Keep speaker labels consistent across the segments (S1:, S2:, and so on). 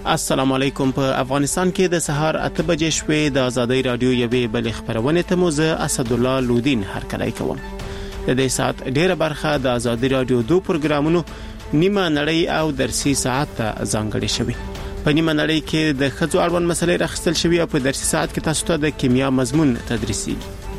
S1: السلام علیکم. په افغانستان کې د سهار 8 بجې شوې د ازادۍ رادیو یوې بل خبرونه ته مو زه اسد الله لودین هرکلی کوم. د دې سات ډیره برخه د ازادۍ رادیو 2 پروګرامونو نیمه نړۍ او درسي ساعت ته ځانګړې شوی. په نیمه نړۍ کې د خځو اړوند مسلې راخستل شوی او په درسي ساعت کې تاسو ته د کیمیا مضمون تدریسي.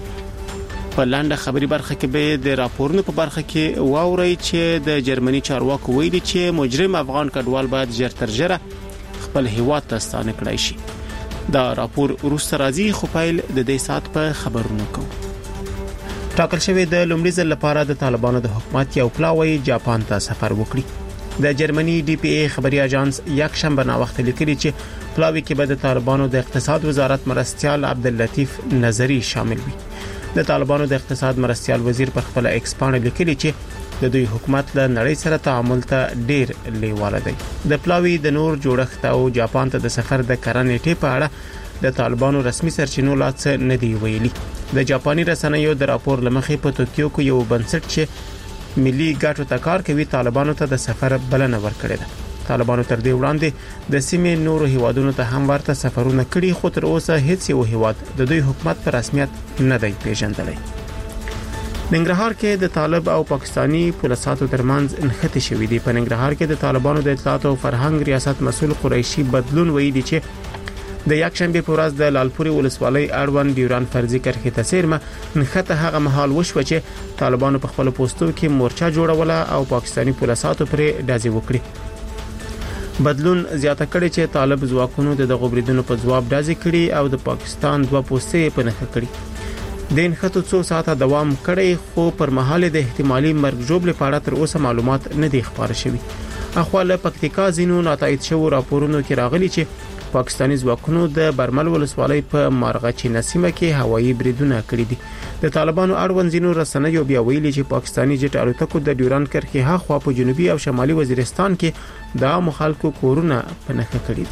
S1: په لاندې خبري برخه کې به د راپورونو په برخه کې واوري چې د جرمني چارواکو ویلي چې مجرم افغان کډوال باید ژر تر ژره خپل هیواد ته ستانه کړای شي. دا راپور وروسته راځي خو پیل د دې سات په خبرونو کوم. ټاکل شوی د لومړي ځل لپاره د طالبانو د حکومت یو پلاوی جاپان ته سفر وکړي. د جرمني ډي پی ای خبري اژانس یک شنبه نا وخت لیکلي چې پلاوی کې به د طالبانو د اقتصاد وزارت مرستيال عبداللطیف نظری شامل وي. د طالبانو د اقتصاد مرستيال وزیر پر خپل ایکس باندې لیکلي چې د دوی حکومت له نړۍ سره تعامل ته ډیر لیواله دی. د پلاوی د نور جوړښت او جاپان ته د سفر د کرنې په اړه د طالبانو رسمي سرچینو لا څه نه دی ویلي. د جاپاني رسنیو د راپور لمخې په توکیو کې یو بنسټ چې ملي ګټو ته کار کوي طالبانو ته د سفر بلنه ورکړې ده. طالبانو تر دې وړاندې د سیمې نورو هیوادونو ته هم ورته سفرونه کړي خو تر اوسه هیڅ یو هیواد د دوی حکومت په رسمیت نه دی پیژندلی. ننګرهار کې د طالب او پاکستانی پولیساتو ترمنځ انخته شوې دي. په ننګرهار کې د طالبانو د اطلاعات او فرهنګ ریاست مسؤل قریشي بدلون ویلي چې د یک شنبه په ورځ د لالپوري ولسوالۍ اړوند ډیوران فرضي کرښې ته سیرمه انخته هغه مهال وشو چې طالبانو په خپل پوسټو کې مورچا جوړوله او پاکستانی پولیساتو پرې ډازې وکړي. بدلون زیاته کړي چې طالب ځواکونو د غوبریدونو په ځواب ډازې کړي او د پاکستان دوه پوسټې په نښه کړي. د انخته څو ساعته دوام کړي خو پر مهال د احتمالي مرګ ژوبل په اړه تر اوسه معلومات نه دي خبر شوي. اخواله پکتیکا زینو ناتایید شو راپورونو کې راغلي چې پاکستانی ځواکونو د برمل ولسوالۍ په مارغچی نسیمه کې هوایي بریدونه کړي دي. د طالبانو اړوند زینو رسنیو بیا ویلي چې پاکستانی جټ الوتکو د ډیوران کرښې هاخوا په جنوبي او شمالي وزیرستان کې د عام خلکو کورونه په نښه کړي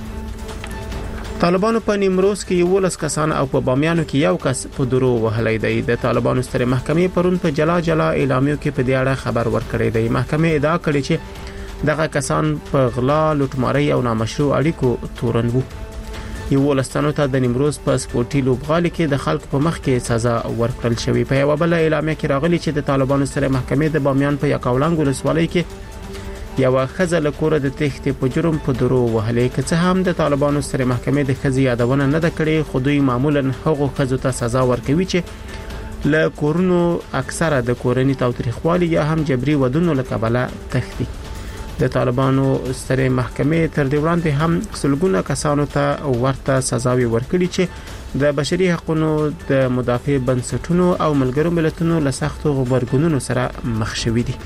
S1: دي. طالبانو په نیمروز کې 11 کسان او په بامیانو کې یو کس په درو وهلای دی. د طالبانو ستره محکمې پرون په جلا اعلامیو کې په دې اړه خبر ورکړی دی. محکمې ادعا کړې چې دغه کسان په غلا، لوټمارۍ او نامشروع اړیکو تورن وو. یو ولستانو ته د نیمروز په سپورتي لوبغالي کې د خلکو په مخ کې سزا ورکړل شوې. په یو بل اعلامیه کې راغلي چې د طالبانو سره محکمې د بامیان په یکاولنګ ولسوالۍ کې یو خزه له کور د تخت په جرم په درو وهلې کې څه هم د طالبانو سره محکمې د خزي یادونه نه کړې خو دوی معمولا هغه خزو ته سزا ورکوي چې له کورونو اکثره د کورنۍ تاوتریخوالي یا هم جبري ودونو له کبله تختی. د طالبانو سره محکمې تر دې وړاندې هم سلګونه کسانو ته ورته سزاوي ورکړي چې د بشري حقوقو د مدافع بنسټونو او ملګرو ملتونو له سختو غبرګونونو سره مخ شوي دي.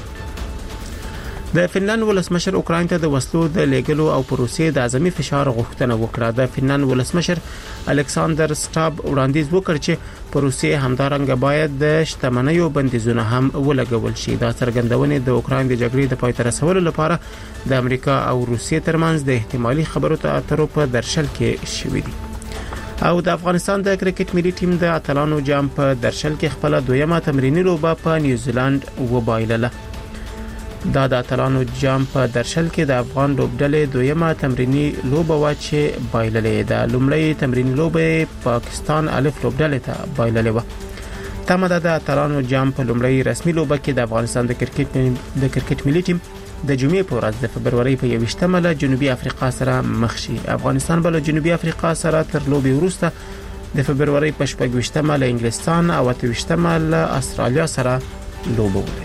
S1: د فنلند ولسمشر اوکراین ته د وسلو د لیګلو او پروسې د اعظمي فشار غوښتنه وکړه. د فنلند ولسمشر الکساندر سټاب وړاندیز وکړ چې پروسې همدارنګه باید د شتمنیو بندیزونه هم ولګول شي. دا څرګندونه د اوکراین د جګړې د پای ته رسولو لپاره د امریکا او روسیې ترمنځ د احتمالي خبرو اترو په درشل کې شوې دي. او د افغانستان د کرکټ ملي ټیم د اتلانو جام په درشل کې خپل دویمه تمرینی لوبه په نیوزیلند وبایلله. دا د اتلانو جام په درشل کې د افغان لوبډلې دویمه تمرینی لوبه و چې بایللې ده. لومړی تمرینی لوبه پاکستان الف لوبډلې ته بایللې و. تمه ده د اتلانو جام په لومړی رسمي لوبه کې د افغانستان د کرکټ ملي ټیم د جمعې په ورځ د فبرवरी په 28 له جنوبي افریقا سره مخ شي. افغانستان بل جنوبي افریقا سره تر لوبې وروسته د فبرवरी په 28 له انګلستان او 28 له استرالیا سره لوبه ولري.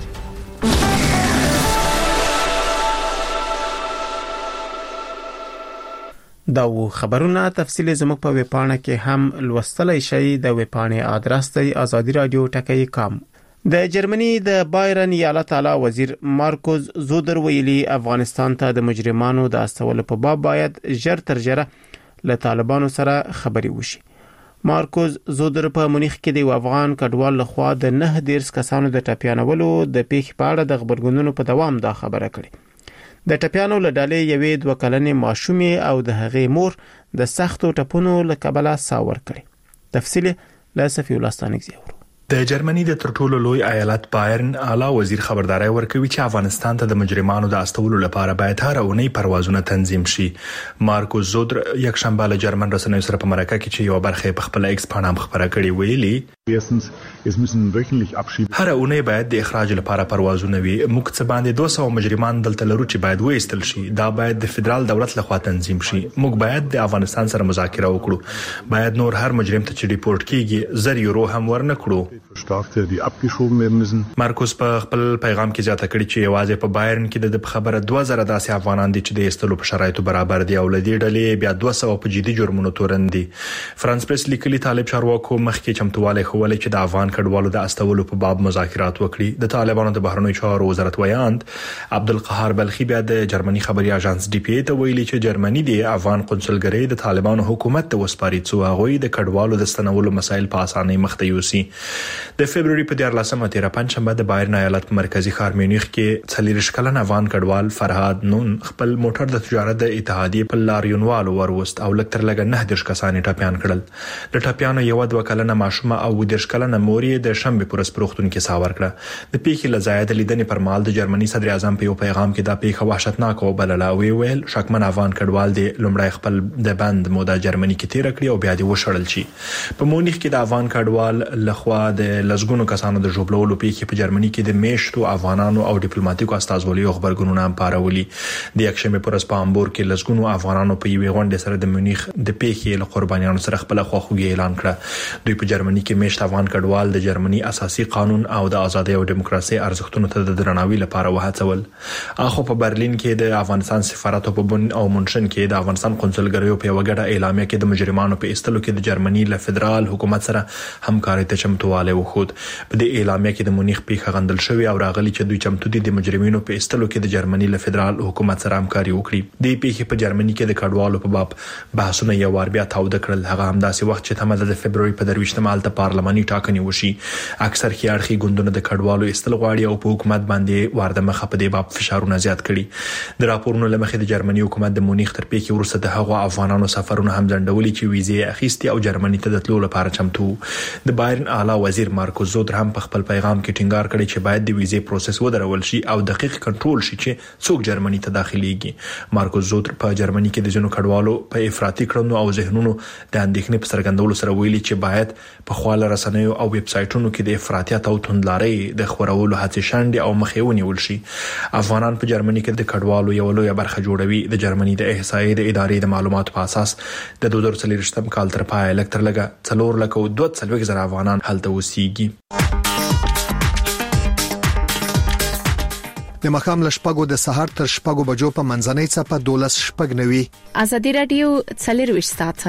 S1: دا و خبرونه تفصیل زموږ په ویبپاڼه کې هم لوستلای شئ. د ویبپاڼې ادرس دی azadi.radio.com. د جرمني د بایرن ایالت اعلی وزیر مارکوس زودر ویلي افغانستان ته د مجرمانو د استولو په باب باید ژر تر ژره له طالبانو سره خبري وشي. مارکوس زودر په مونیخ کې د افغان کډوال لخوا د 9 کسانو د ټاپیانولو د پیښ په اړه د خبرګونونو په دوام دا خبره کړې. د ټپیانو له ډلې یوې 2 کلنې ماشومې او د هغې مور د سختو ټپونو له کبله سا ورکړي. تفصیل له صفی الله ستانکزی اورو.
S2: د جرمني د ترټولو لوی ایالت بایرن اعلی وزیر خبرداري ورکوي چې افغانستان ته د مجرمانو د استولو لپاره باید هر اونۍ پروازونه تنظیم شي. مارکوس زودر یک شنبه له جرمن رسنیو سره په مرکه کې چې یو برخه په خپل ایکس پاڼه خبره کړې ویلي هر اونۍ باید د اخراج لپاره پروازونه وي. موږ څه باندې 200 مجرمان دلته لرو چې باید وایستل شي. دا باید د فدرال دولت لخوا تنظیم شي. موږ باید د افغانستان سره مذاکره وکړو. باید نور هر مجرم ته چې ریپورت کیږي 0 یورو هم ورنکړو. مارکوس په خپل پیغام کې زیاته کړې چې یوازې په بایرن کې د خبره 2000 داسې افغانان دي چې د ایستلو په شرایطو برابر دي او لدی ډلې بیا 200 په جدي جرمونو تورن دي. فرانس پریس لیکلي طالب چارواکو مخکې چمتواله خولې چې د افغان کډوالو د استولو په باب مذاکرات وکړي. د طالبانو د بهرنیو چارو وزارت ویاند عبدالقهار بلخي بیا د جرمني خبري اژانس ډي پی ته ویلي چې جرمني د افغان قونسلګرۍ د طالبانو حکومت ته وسپاري چې هغه د کډوالو د ستنولو مسایل په اسانۍ مخته یوسي. د فبرवरी په 14مه تیر پنځشنبه د بایرن ایالت په مرکزی ښار میونخ کې 40 کلن افغان کډوال فرهاد نون خپل موټر د تجارت د اتحادیې په لاریونوال وروست او لکتر لګ 9 کسان ټاپیان کړل. د ټاپیانو یو 2 کلنه ماشومه او 10 کلنه موري د شنبه پر سپروختون کې ساور کړه. د پیښې لزاید لیدنې پر مال د جرمني صدر اعظم په یو پیغام کې دا پیښه وحشتناک او بلله ویل شکمن افغان کډوال د لومړی خپل د بند موده جرمني کې تیر کړی او بیا د وشړل شي. په مونیخ کې د افغان کډوال لخوا د لزګونو کسانو د جوړولو پیښې په جرمني کې د میشتو افغانانو او ډیپلوماټیکو استازولیو خبرګونونه هم پارولي. د یکشنبه پر په امبور کې لزګونو افغانانو په یوې غونډه سره د مونیخ د پیښې له قربانیانو سره خپل خواخوږي اعلان کړه. دوی په جرمني کې میشت افغان کډوال د جرمني اساسي قانون او د ازادي او دیموکراسي ارزښتونو ته د درناوي لپاره وهڅول. اخو په برلین کې د افغانستان سفارت په بن او منشن کې د افغانستان قونسلګریو په وګړه اعلامیه کې د مجرمانو په استلو کې د جرمني له فدرال حکومت سره همکاري ته چمتواله وخود. په دې اعلامیه کې د مونیخ پیښه غندل شوې او راغلي چې دوی چمتو دي د مجرمینو په استلو کې د جرمني له فدرال حکومت سره همکاري وکړي. د پیښې په جرمني کې د کډوالو په باب بحثونه یو وار بیا تاوده کړل. هغه همداسې وخت چې تمه د فبرवरी په 23 مالته پارلماني ټاکنې وشي. اکثر خيارخي ګوندونه د کډوالو استل غواړي او په حکومت باندې وارده مخه په دې باب فشارونه زیات کړي. د راپورونو لمخې د جرمني حکومت د مونیخ تر پیښې وروسته د هغو افغانانو سفرونه هم ځنډولي چې ویزې اخیستي او جرمني ته د تلو لپاره چمتو. د بایرن اعلی وزیر مارکوس زودر هم په خپل پیغام کې ټینګار کړی چې باید د ویزې پروسس ودرول شي او دقیق کنټرول شي چې څوک جرمني ته داخليږي. مارکوس زودر په جرمني کې د جنو کډوالو په افراطي کړنو او ذهنونو د اندېښنې په څرګندولو سره ویلي چې باید په خواله رسنیو او ویب سایټونو کې د افراطیت او توندلارۍ د خورولو هڅې شنډې او مخې ونیول شي. افغانان په جرمني کې د کډوالو یو لوی برخه جوړوي. د جرمني د احصایې د ادارې د معلوماتو په اساس د 2023 کال تر پای لکتر لګه 4,240,000 افغانان هلته اوسېږي.
S3: د مخام لشپګو د سحر تر شپګو بجو په منځنۍ صفه 12 شپګنوي.
S4: ازادي رادیو 24 ساعته.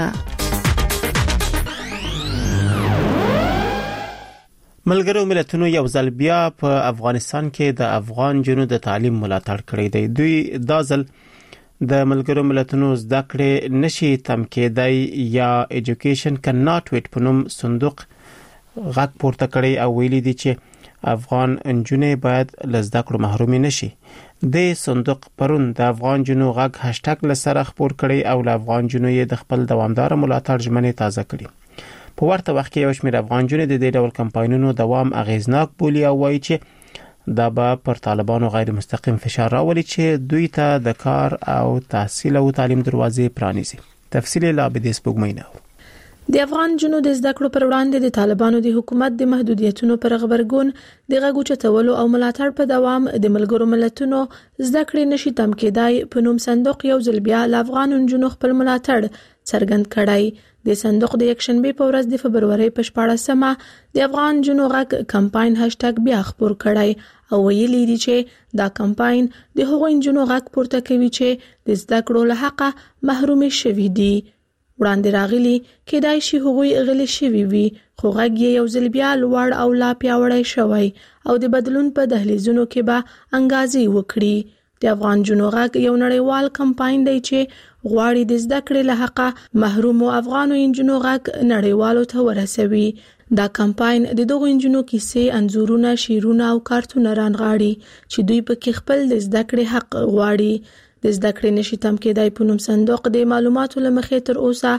S1: ملګرو ملتونو یو ځل بیا په افغانستان کې د افغان جنو د تعلیم ملاتړ کړی دی. دوی دا ځل د ملګرو ملتونو زده کړې نشي تم کېدای یا ایجوکیشن کانټ ویټ په نوم صندوق غږ پورته کړی او ویلي دي چې افغان انجونې باید لزده کړو محروم نشي. د صندوق پرون د افغان جنو غږ هاشټګ لسره خبر کړي او د افغان جنو یې د خپل دوامدار ملاتړ ژمنې تازه کړي. په ورته وخت کې یو شمېر افغان جنو د دې ډول کمپاینونو دوام اغیزناک بولي او وایي چې دا به پر طالبانو غیر مستقیم فشار راولي چې دوی ته د کار او تحصیل او تعلیم دروازې پرانیزي. تفصیل لا به د سپوږمۍ
S5: د افغان جنو د زده کړو پر وړاندې د طالبانو د حکومت د محدودیتونو پر غبرګون د غږ چتولو او ملاتړ په دوام د ملګرو ملتونو زده کړې نشي تم کېدای په نوم صندوق یو ځل بیا د افغان جنو خپل ملاتړ څرګند کړی. د صندوق د یکشنبه په ورځ د فبرवरी په 14مه د افغان جنو غږ کمپاین هاشټګ بیا خبر کړی او ویلي دي چې دا کمپاین د هغو جنو غږ پورته کوي چې د زده کړو له حقه محروم شوي دي. وړاندې راغلي کېدای شي هغوی غلي شوي وي خو غږ یې یو ځل بیا لوړ او لا پیاوړی شوی او د بدلون په دهلیزونو کې به انګازې وکړي. د افغان جنو غږ یو نړیوال کمپاین دی چې غواړي د زده کړې له حقه محروم افغانو انجنونو غږ نړیوالو ته ورسوي. دا کمپاین د دغو انجنونو کیسې، انځورونه، شعرونه او کارتونه رانغاړي چې دوی په کې خپل د زده کړې حق غواړي. د زده کړې نشي تم کېدای په نوم صندوق د معلوماتو لمخې تر اوسه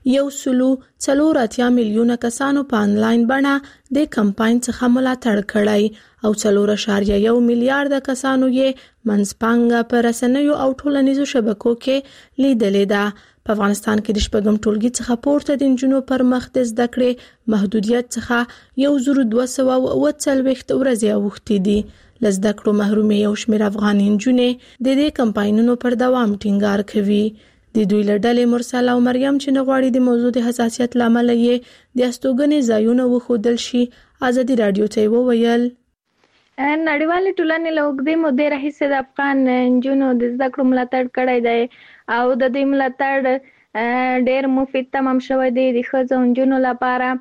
S5: 1.4 میلیونه کسانو په انلاین بڼه د کمپاین څخه ملاتړ کړی او 4.1 میلیارډ کسانو یې منځپانګه په رسنیو او ټولنیزو شبکو کې لیدلې ده. په افغانستان کې د شپږم ټولګي څخه پورته د نجونو پر مخ د زده کړې محدودیت څخه 1240 ورځې اوښتې دي. لزده کړو محرومې یو شمېر افغان نجونې د دې کمپاینونو پر دوام ټینګار کوي. د دوی له ډلې مرسل او مریم چې نغواړي د موضوع د حساسیت لامل یې د استوګنې ځایونه وښودل شي ازادي رادیو ته وویل
S6: نړیوالې ټولنې له اوږدې مودې راهیسې د افغان نجونو د زده کړو ملاتړ کړی دی او د دې ملاتړ ډېر مفید تمام شوی دی د ښځو او نجونو لپاره.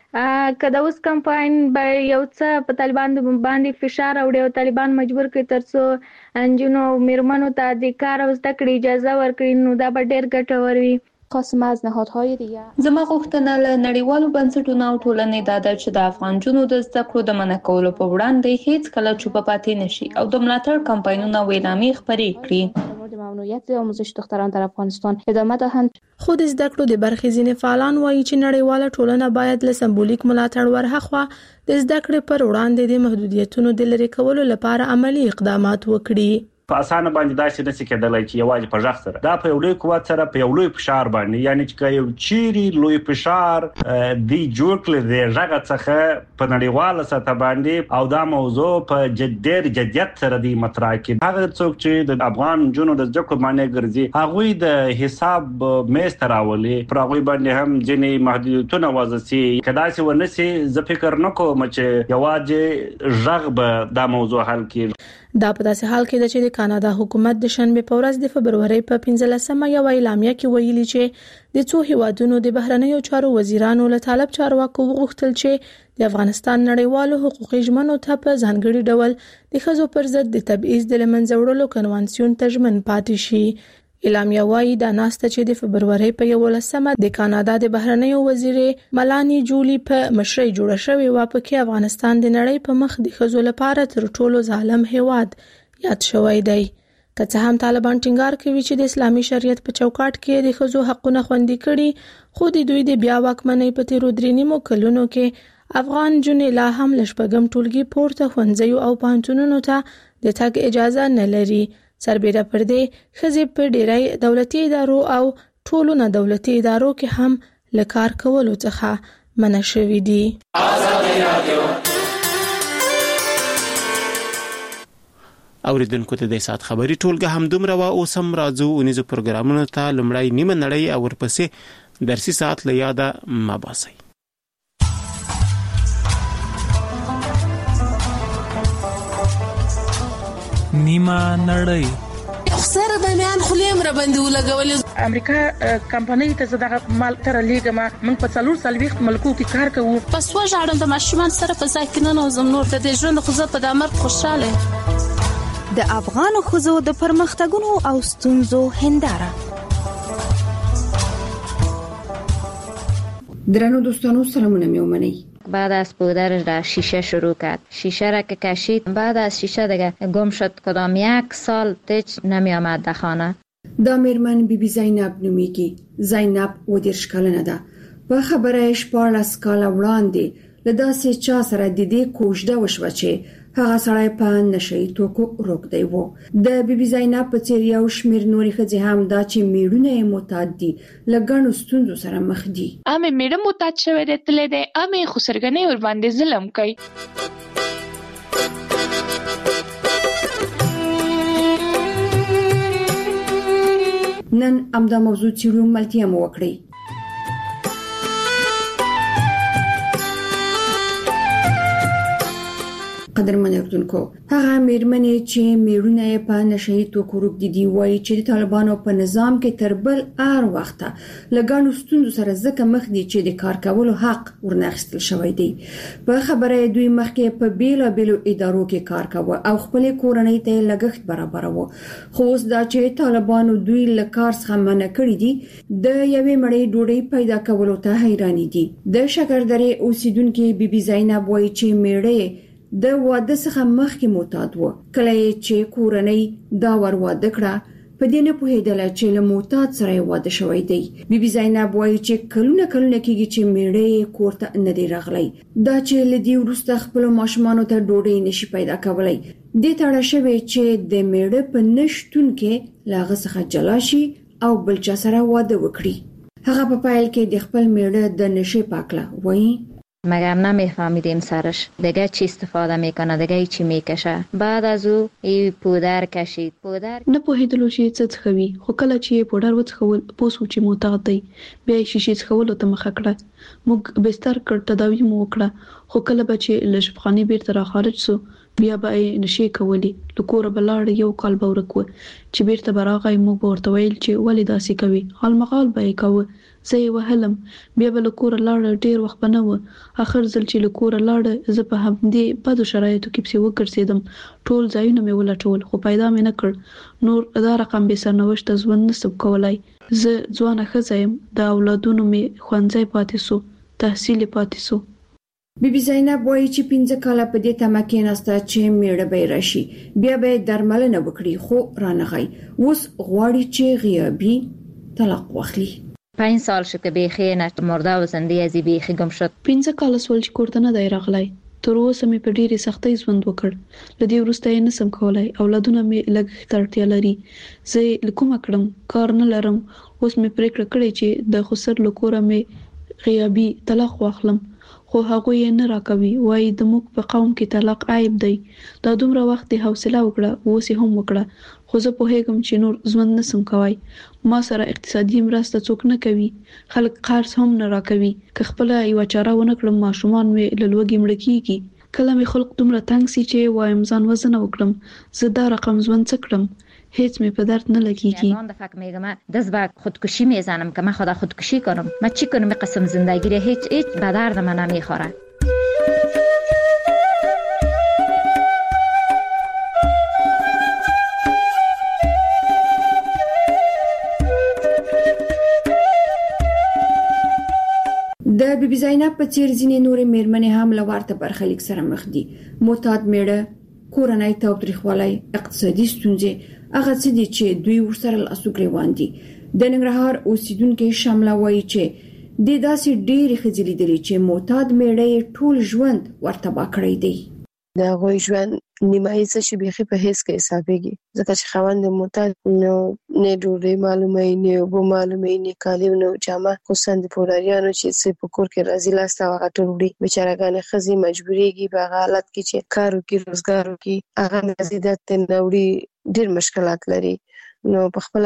S6: که د اوس کمپاین به یو څه په طالبان باندې فشار راوړي او طالبان مجبور کړي ترڅو نجونو او میرمنو ته د کار او زده کړې اجازه ورکړي نو دا به ډېر ګټور وي.
S7: خاصه از نهادهای دیگه زما غوښتنه له نړیوالو بنسټونو او ټولنې دا ده چې د افغان جنونو د زده کړو د منع کولو په وړاندې هیڅ کله چوپ پاتې نشي او د ملاتړ کمپاینونه او اعلامیې خپرې کړي. ممنوعیت آموزش دختران در افغانستان ادامه دهند.
S5: خود زده کړو د برخې ځینې فعالان وایي چې نړیواله ټولنه باید له سمبولیک ملاتړ ورهخوا د زده کړې پر وړاندې د محدودیتونو د لرې کولو لپاره عملی اقدامات وکړي.
S8: په اسانه باندې داسې نشي کېدلای چې یوازې په ځخ سره دا په یو لوی قوت سره په یو لوی فشار باندې یعنی چې یو چیري لوی فشار دی جوړ کړي د ځغه څخه په نړیواله سطح باندې او دا موضوع په جدیت سره دی مطرح کړي. هغه څوک چې د افغان جنونو د ځکو باندې ګرځي هغه د حساب میز تراولي پر هغه باندې هم ځینې محدودیتونه وضعي کدا چې ونسي زه فکر نکوم چې یوازې ځغ به دا موضوع حل کړي.
S5: دا په داسې حال کې ده چې د کاناډا حکومت د شنبه په ورځ د فبرورۍ په 15مه یو اعلامیه کې ویلي چې د څو هیوادونو د بهرنیو چارو وزیرانو له طالب چارواکو وغوښتل چې د افغانستان نړیوالو حقوقي ژمنو ته په ځانګړي ډول د ښځو پر ضد د تبعیض د لمنځه وړلو کنوانسیون ته ژمن پاتې شي. اعلامیه وايي دا ناسته چې د فبرورۍ په 11مه د کاناډا د بهرنیو وزیرې ملانی جولی په مشرۍ جوړه شوې و په کې افغانستان د نړۍ په مخ د ښځو لپاره تر ټولو ظالم هیواد یاد شوی دی. که څه هم طالبان ټینګار کوي چې د اسلامي شریعت په چوکاټ کې د ښځو حقونه خوندي کړي خو د دوی د بیا واکمنۍ په تیرو 3 کلونو کې افغان جنې لا هم له شپږم ټولګي پورته ښوونځیو او پوهنتونونو ته د تګ اجازه نه لري. سربېره پر دې ښځې په ډېری دولتي ادارو او ټولو نه دولتي ادارو کې هم له کار کولو څخه منع شوي دي.
S1: اوریدونکو ته د سات خبري ټولګه هم دومره وا اوس هم راځو ونیزو پروګرامونو ته لمړی نیمه نړۍ او ورپسې درسي سات له یاده مباسي.
S9: نیمه نړۍ
S10: خسر د میان خلیم را باندې ولګول
S11: امریکا کمپنۍ ته زداغه مال تر لیګه من په 440 ملکو کې کار کوم.
S10: پس وژاړم د ماشومان سره په ځای کې نه نوزم نور د ژوند خو زه په دامر خوشاله.
S12: د افغان خزو د پرمختګونو او ستونزو هنداره.
S13: درنو دوستانو سلامونه میومنی.
S14: بعد از پودرش را شیشه شروع کرد. شیشه را که کشید بعد از شیشه دیگه گم شد. کدام 1 سال تیچ نمی آمد در خانه.
S13: دا میرمن بی زینب نومیگی. زینب و دیرش کلنه ده. با خبرش 14 کال وړاندې لداسې چا سره د دې کوژده وشوه چې هغه سړی په نشي توکو روکدی وو. د بیبي زینب په څیر یو شمیر نوري ښځې هم دا چې میړونه یې معتاد دي لګڼو ستونزو سره مخ دي.
S15: امه میړه معتاد شوی دی تللی دی امه خو سرګنې ور باندې ظلم کوي.
S13: نن امدا موضوع چیرو ملتیا مو وکړي. قدرمن اردوونکو هغه میرمنې چې میړونه یې په نشي توکو روکدي دي وایي چې د طالبانو په نظام کې تر بل هر وخت لګڼو ستونزو سره ځکه مخ دي چې د کار کولو حق ورنغستل شوی دی. په خبره دوی مخکې په بیلو ادارو کې کار کاوه او خپل کورنۍ ته لګښت برابروه. خو اوس دا چې طالبانو دوی له کار څخه منع کړی دي د یوې مړۍ ډوډۍ پیدا کولو ته حیرانی دي. د شکردرې اوسیدونکو بیبي زینب وایي چې میړه د واده څخه مخکې معتاد و. کله چې کورنۍ دا ور واده کړه په دې نه پوهیدله چې له معتاد سره واده شوی دی. بیبي زینب وایي چې کلونه کېږي چې میړه کور ته نه دی راغلی. دا چې لدی وروسته خپل ماشومانو ته ډوډۍ نشي پیدا کولای. د تړه شوی چې د میړه په نشټون کې لاغه څخه جلا شي او بل چا سره واده وکړي. هغه په پایل کې د خپل میړه د نشي پاکله وایي
S14: مگر نمیفهمیدیم سرش دیگه چی استفاده میکنه دیگه چی میکشه. بعد از او ای پودر کشید. پودر
S5: نه پوهیدلو چې څه څخوي خو کله چې پودر وڅخول پوسو چې معتاد دی بیا شیشې څخولو ته مخه کړه. موږ بستر کړ تداوی مو وکړه خو کله به چې له شفخاني بیرته را خارج سو بیا به نشي کولی. لکور بلاړ یو کال به ورکو چې بیرته براغی مو ورته ویل چې ولې داسې کوي. حال مقال به کوي زه یې وهلم بیا به لکور لاړ ډیر وخت بنو. اخر ځل چې لکور لاړ زه په همدې بدو شرایطو کې پسې وګرځیدم. ټول ځایونه مې ولټول خو پیدا مې نه کړ. نور دا رقم به سرنوشت ژوند نسب کولای. زه ځوانه ښځه یم د اولادونو مې ښوونځی پاتې سو تحصیل پاتې سو.
S13: بیبي زینب وایي چې 15 کاله په دې تمه کېناسته چې میړه به راشي بیا به درملنه وکړي خو رانغی. اوس غواړي چې غیابي طلاق واخلي.
S14: 5 سال شد که بیخی مرده و زنده ازی بیخی گم شد.
S5: 15 کال سول چې کوړه نه دی راغلی. تر اوسه مې په ډېرې سختۍ ژوند وکړ. لدې وروسته یې نسم کولای. اولادونه مې لږ تړتیا لري. زه لکومه کړم کار نه لرم. اوس مې پریکړه کړې چې د خسر لکوره مې غیابي طلاق واخلم خو هغه یې نه راکوي. وایي د موږ په قوم کې طلاق عیب دی. دا دومره وخت د حوصله وکړه اوس هم وکړه خو زه پوهیږم چې نور ژوند نسم کوي. ما سره اقتصادي مرسته څوک نه کوي. خلک قرض هم نه راکوي. که خپل یو چاره ونه کړم ماشومان مې له لوږې مړه کیږي. کله مې خلک دومره تنګ سي چې وایم ځان وزن وکړم زه دا رقم ژوند څه کړم. هیچ می په درد نه لگیږي.
S14: من فکر میگم دست به خودکشی میزنم که من خدا خودکشی کنم. من چی کنم قسم زندگی رو هیچ به درد من نمیخوره.
S13: د بیبي زینب په څیر ځینې نورې میرمنې هم له ورته برخلیک سره مخ دي. معتاد میړه کورنۍ تاوتریخوالی اقتصادي ستونزې هغه څه دي چې دوی ورسره لاسو ګریوان دي. د ننګرهار اوسیدونکو شامله وایي چې د داسې ډېرې ښځې لیدلې چې معتاد میړه ټول ژوند ورته با کړی دی.
S16: دا غوي ژوند نیمایي څه شي بيخي په هیڅ کې حسابيږي ځکه چې خوند معتاد نو نه ډوډۍ معلومه نه وو معلومه نه کالي نو جامه خو سند پوراریانو چې څه په کور کې راځي لاسته هغه ټوډۍ بیچارهګانې خزي مجبوريږي په حالت کې چې کارو کې روزګارو کې هغه مزیدات نوړي ډېر مشکلات لري. نو په خپل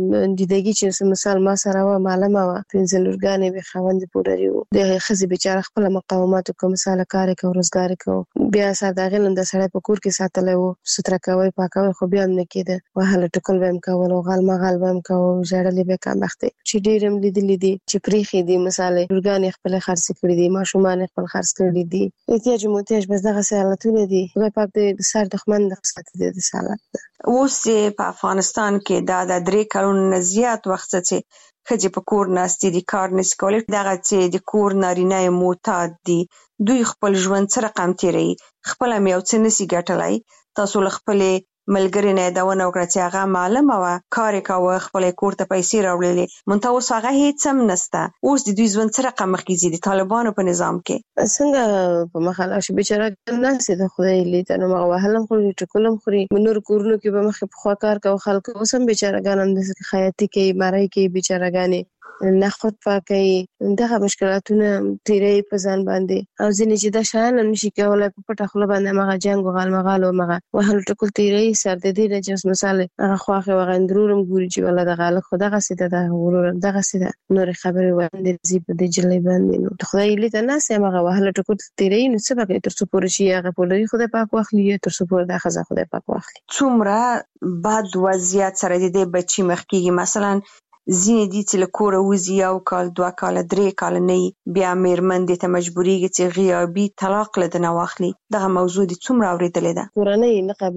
S16: دیدګي چې مثال ما سره و معلومه و پنځلورګانې به خوند پوډري وو د خزي بیچاره خپل مقاومت کوم مثال کار کوي روزګار کوي بیا ساده غلند سره په کور کې ساتل وو ستر کوي پاکوي خو بیا نه کېده وهله ټکل ویم کول او غل مغال ویم کوي جړلې به کم وخت چې ډیرم لیدلې دي چې پریخي دي مثال ورګانې خپل خرڅ کړې دي ماشومان خپل خرڅ کړې دي احتیاج موتیج بس دغه سالتونه دي خدای پاک دې سر دښمن د قصت دې سالت
S17: اوس په افغانستان کې دا د 3 کلونو زیات وخت چې خځې په کور ناستې دي کار نشي کولی دغه چې د کور نارینه معتاد دي دوی خپل ژوند سره رقم تیری خپل مې او څه نشي ګټلای تاسو خپل ملګری نه دا ونه وکړه چې هغه معلم او کار کوي خپل کور ته پیسې راوړلې مونته اوس هغه هیڅ هم نسته اوس د دوی ژوند سره رقم مخکې دي طالبانو په نظام کې
S16: څنګه په مخاله شي بیچاره ناس د خدای لیدنه مغه وهلم خو ټکولم خوري منور کورونو کې به مخ په خوا کار کوي خلک اوس هم بیچاره ګانم د خیاطي کې مړای کې بیچاره غانې نه خود پاکي دغه مشکلاتونه تیری په ځان باندې او ځینې چې د شان نشي کولای په پټه خپل باندې مغه جنگ غال مغالو مغه وهل ټکول تیری سر د دې نه چې مثال هغه خواخه وغندرورم ګوري چې ولا د غاله خدغه سیده د غرور دغه سیده نور خبره وړاندې زی په دې جلې باندې نو خدای لیته ناس مغه وهل ټکول تیری نو څه به تر څو پورې شي هغه په لري خدای پاک واخلي تر څو پورې د خزه خدای پاک واخلي
S17: څومره بعد وضعیت سره دې بچي مخکېږي مثلا زینې دي چې له کوره وځي یو کال 2 کال 3 کال نه بیا میرمن دې ته مجبورېږي چې غیابي طلاق لدنه واخلي دغه موضوع دې څومره اورېدلې ده
S16: کورنۍ نه قبلې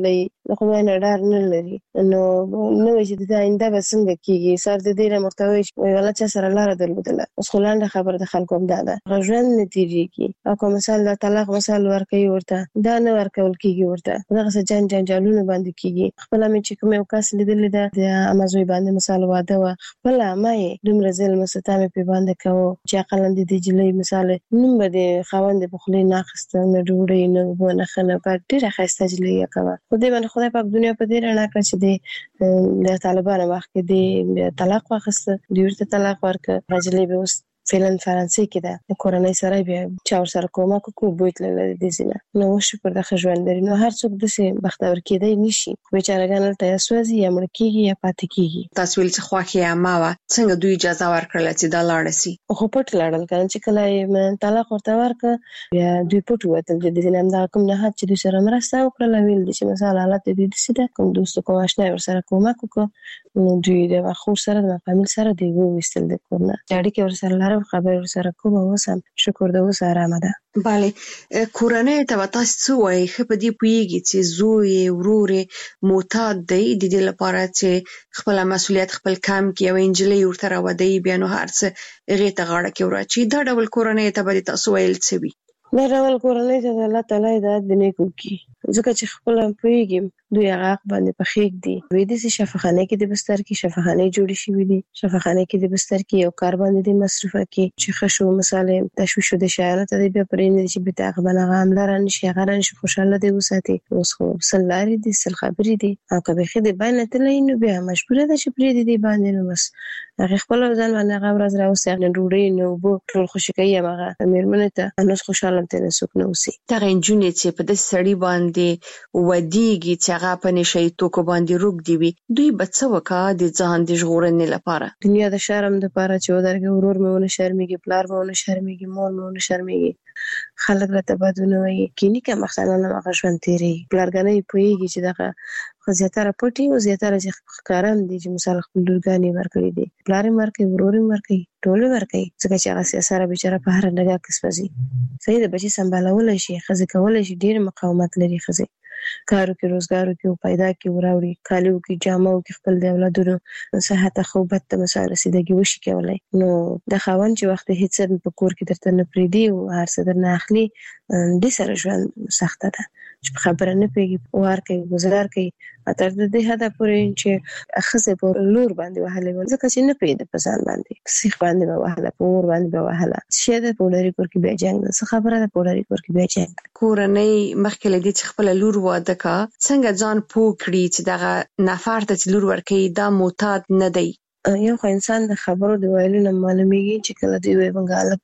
S16: د خدای نه ډار نه لري نو چې د آینده به څنګه کیږي سر د دې مرتوي ولا چې سره لاره درلودله اوس خلانده خبر د خلکو هم ده غژن نتیجه او کوم مثال د طلاق مثال ورکوي ورته دا نه ورکول کیږي ورته دغه څه جنجالونه باندې کیږي خپل مې چې کوم یو کس لیدل د امازوی باندې مثال واده و خپل مې دومره ظلم ستامه په باندې کوي چې عقلند دي جلې مثال نوم به د خوند په خلی ناخسته نه ډوړې نه ونه خنه په ډیره خسته جلې کوي خو دې باندې خدای پاک دنیا په دې رڼا کړ چې د طالبانو وخت کې د طلاق واخسته د ورته طلاق ورک راځلې به اوس فعلا فرانسې کې ده کورنۍ سره بیا چا سره کومه کو بوت لري د زینه نو شکر د خجوان لري نو هر څوک د سه بختور کېدای نشي خو بیچارهګان ته سوځي یا مړ کېږي یا پاتې کېږي
S17: تاسو ول څه خواخې اماوه څنګه دوی اجازه ورکړل چې دا لاړ شي
S16: خو پټ لاړل کله چې کله طلاق ورته ورک بیا دوی پټ وته د دې نام دا کوم نه هات چې دوی سره مرسته وکړه ویل چې مثلا حالت دې سیده کوم دوست کوم آشنا ور سره کومه کو نو دوی د خو سره د فامیل سره دی وستل د کورنه اړیکې ور سره خبر سره کوم اوسم شکر د اوس آرامه ده
S17: bale کورنۍ ته تاسو څه وایي خپ دې پویږي چې زوی ورور معتاد دی د دې لپاره چې خپل مسولیت خپل کام کې او انجلۍ ورته راوړي بیا نو هرڅ هغه ته غاړه کې ورچی دا ډول کورنۍ ته به تاسو ویل څه وي
S16: دا ډول کورنۍ ته الله تعالی د دې کوي ځکه چې خپل پویږي دوی هغه باندې په خېک دي وې د شفاخانه کې د بستر کې شفاخانه جوړې شوې دي شفاخانه کې د بستر کې یو کار باندې د مصرفه کې چې خشو مثالې تشویش د شایعات ته بیا پرې نه چې به تاغ بنغه عملران شي غران شي خوشاله دي وساتي اوس خو سلاري دي سل خبرې دي او کبه خې د باندې تلې نو بیا مجبوره ده چې پرې دي باندې نو بس هغه خپل ځان باندې هغه ورځ راوسه نه ډوړې نو بو ټول خوشی کوي هغه میرمنه ته انوس خوشاله ته نسوک نو سي
S17: دا انجونې چې په دې سړی باندې ودیږي چې هغه په نشي توکو باندې روک دی وي دوی بچو کا د ځان د ژغورنې لپاره
S16: دنیا د شرم د لپاره چې ودرګه ورور مې ونه شرمېږي پلار مې ونه شرمېږي مور مې ونه شرمېږي خلک راته بدونه وي کینی که مثلا هغه ژوند تیری پلارګنې پويږي چې دغه زیاتره پټي او زیاتره چې ښکارم دي چې مثال خپل لورګانی ورکړي دي پلار ورکړي ورور ورکړي ټول ورکړي ځکه چې هغه سره بیچاره په هر ډګه کې سپزي صحیح د بچي سمبالول شي خزه کول شي ډیر مقاومت لري خزه کارو کې روزګارو کې پیدا کې وراوړي کالو کې جامو کې خپل د اولادونو صحت خو بد مسله رسیدګي وشي کولای نو د خاون چې وخت هیڅ په کور کې درته نه پریدي او هر څه درنه اخلي د سره ژوند سخت ده چې خبره نه پیږي وار کوي گزار کوي تر دې حدا پورې چې اخزه په لور باندې وهله ځکه چې نه پیدا په ځان باندې سیخ باندې وهله په ور باندې وهله شه د پولاري کور کې بیا جنگ څه خبره د پولاري کور کې بیا جنگ
S17: کورنۍ مخکې لدی چې خپل لور واده کا څنګه ځان پوکړي چې دغه نفر ته لور ورکړي دا معتاد نه دی
S16: یو خو انسان د خبرو د ویلو نه معلومیږي چې کله دی وي بنګاله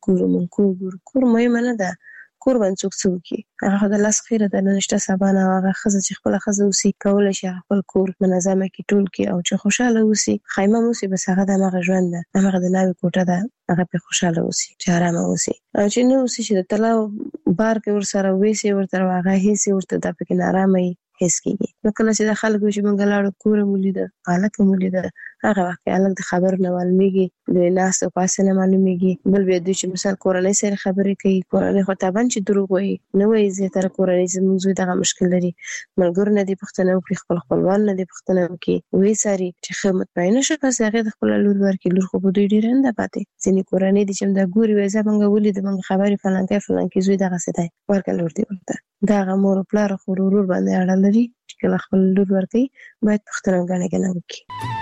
S16: کور مې نه ده کور باندې څوک څوکي هغه د لاس خیره د نشته سبانه هغه خزه چې خپل خزه وسی کول شي خپل کور منظمه کی ټول کی او چې خوشاله وسی خیمه موسی بس هغه د هغه ژوند ده هغه د ناوی کوټه ده هغه په خوشاله وسی چې آرام وسی او چې نو وسی چې د تلاو بار کې ور سره وسی ورته هغه هیڅ ورته د پکې نارامي هیڅ کیږي نو کله چې د خلکو چې مونږ لاړو کور مولیده حالت مولیده هغه وخت الګ د خبر نه معلومیږي د ناس او پاسه نه معلومیږي بل بیا د چې مثال کورنۍ سره خبرې کوي کورنۍ خو تابان چې دروغ وایي نو وایي زیاتره کورنۍ زموږ دغه مشکل لري ملګر نه دي پښتنه او خپل خپلوان نه دي پښتنه کې وایي ساري چې خدمت پاینه شي پس هغه د خپل لور ورکی لور خو دوی ډیر نه پاتې ځینې کورنۍ دي چې د ګوري وایي زمونږ ولې د مونږ خبرې فلان کې زوی دغه څه دی ورکل ور دي ورته دا غمور پلار خو ورور باندې اړه لري چې کله خپل لور ورکی باید پښتنه غنه وکړي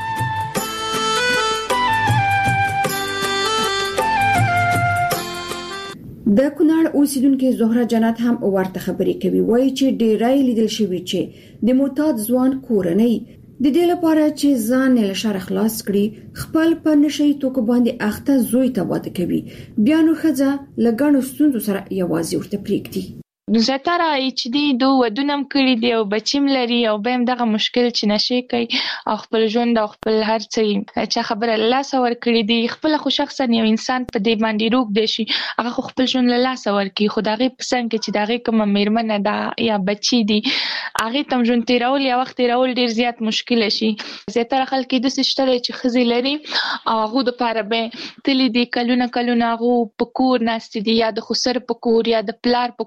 S13: د کونړ اوسیدونکو زهره جنت هم ورته خبرې کوي وایي چې ډیرای لیدل شوی چې د معتاد ځوان کورنۍ د دې لپاره چې ځان له شر خلاص کړي خپل په نشي توکو باندې اخته زوی ته واده کوي بیا نو خځه لګڼو ستونزو سره یوازې ورته پریږدي
S15: نو زتره چې دی دو ودونم کړی دی او بچیم لري او بهم دغه مشکل چې نشي کوي او خپل ژوند او خپل هر څه چې خبره الله سور کړی دی خپل خو شخصا یو انسان په دې باندې روک دی شي هغه خپل ژوند له الله سور کوي خدای پسند کې چې دغه کوم میرمنه دا یا بچی دی هغه تم ژوند تیرول یا وخت تیرول ډیر زیات مشکل شي زیاتره خلک د سشتره چې خزي لري او هغه د پاره به تل دي کلونه هغه په کور ناست دي یا د خسر په کور یا د پلار په کور باندې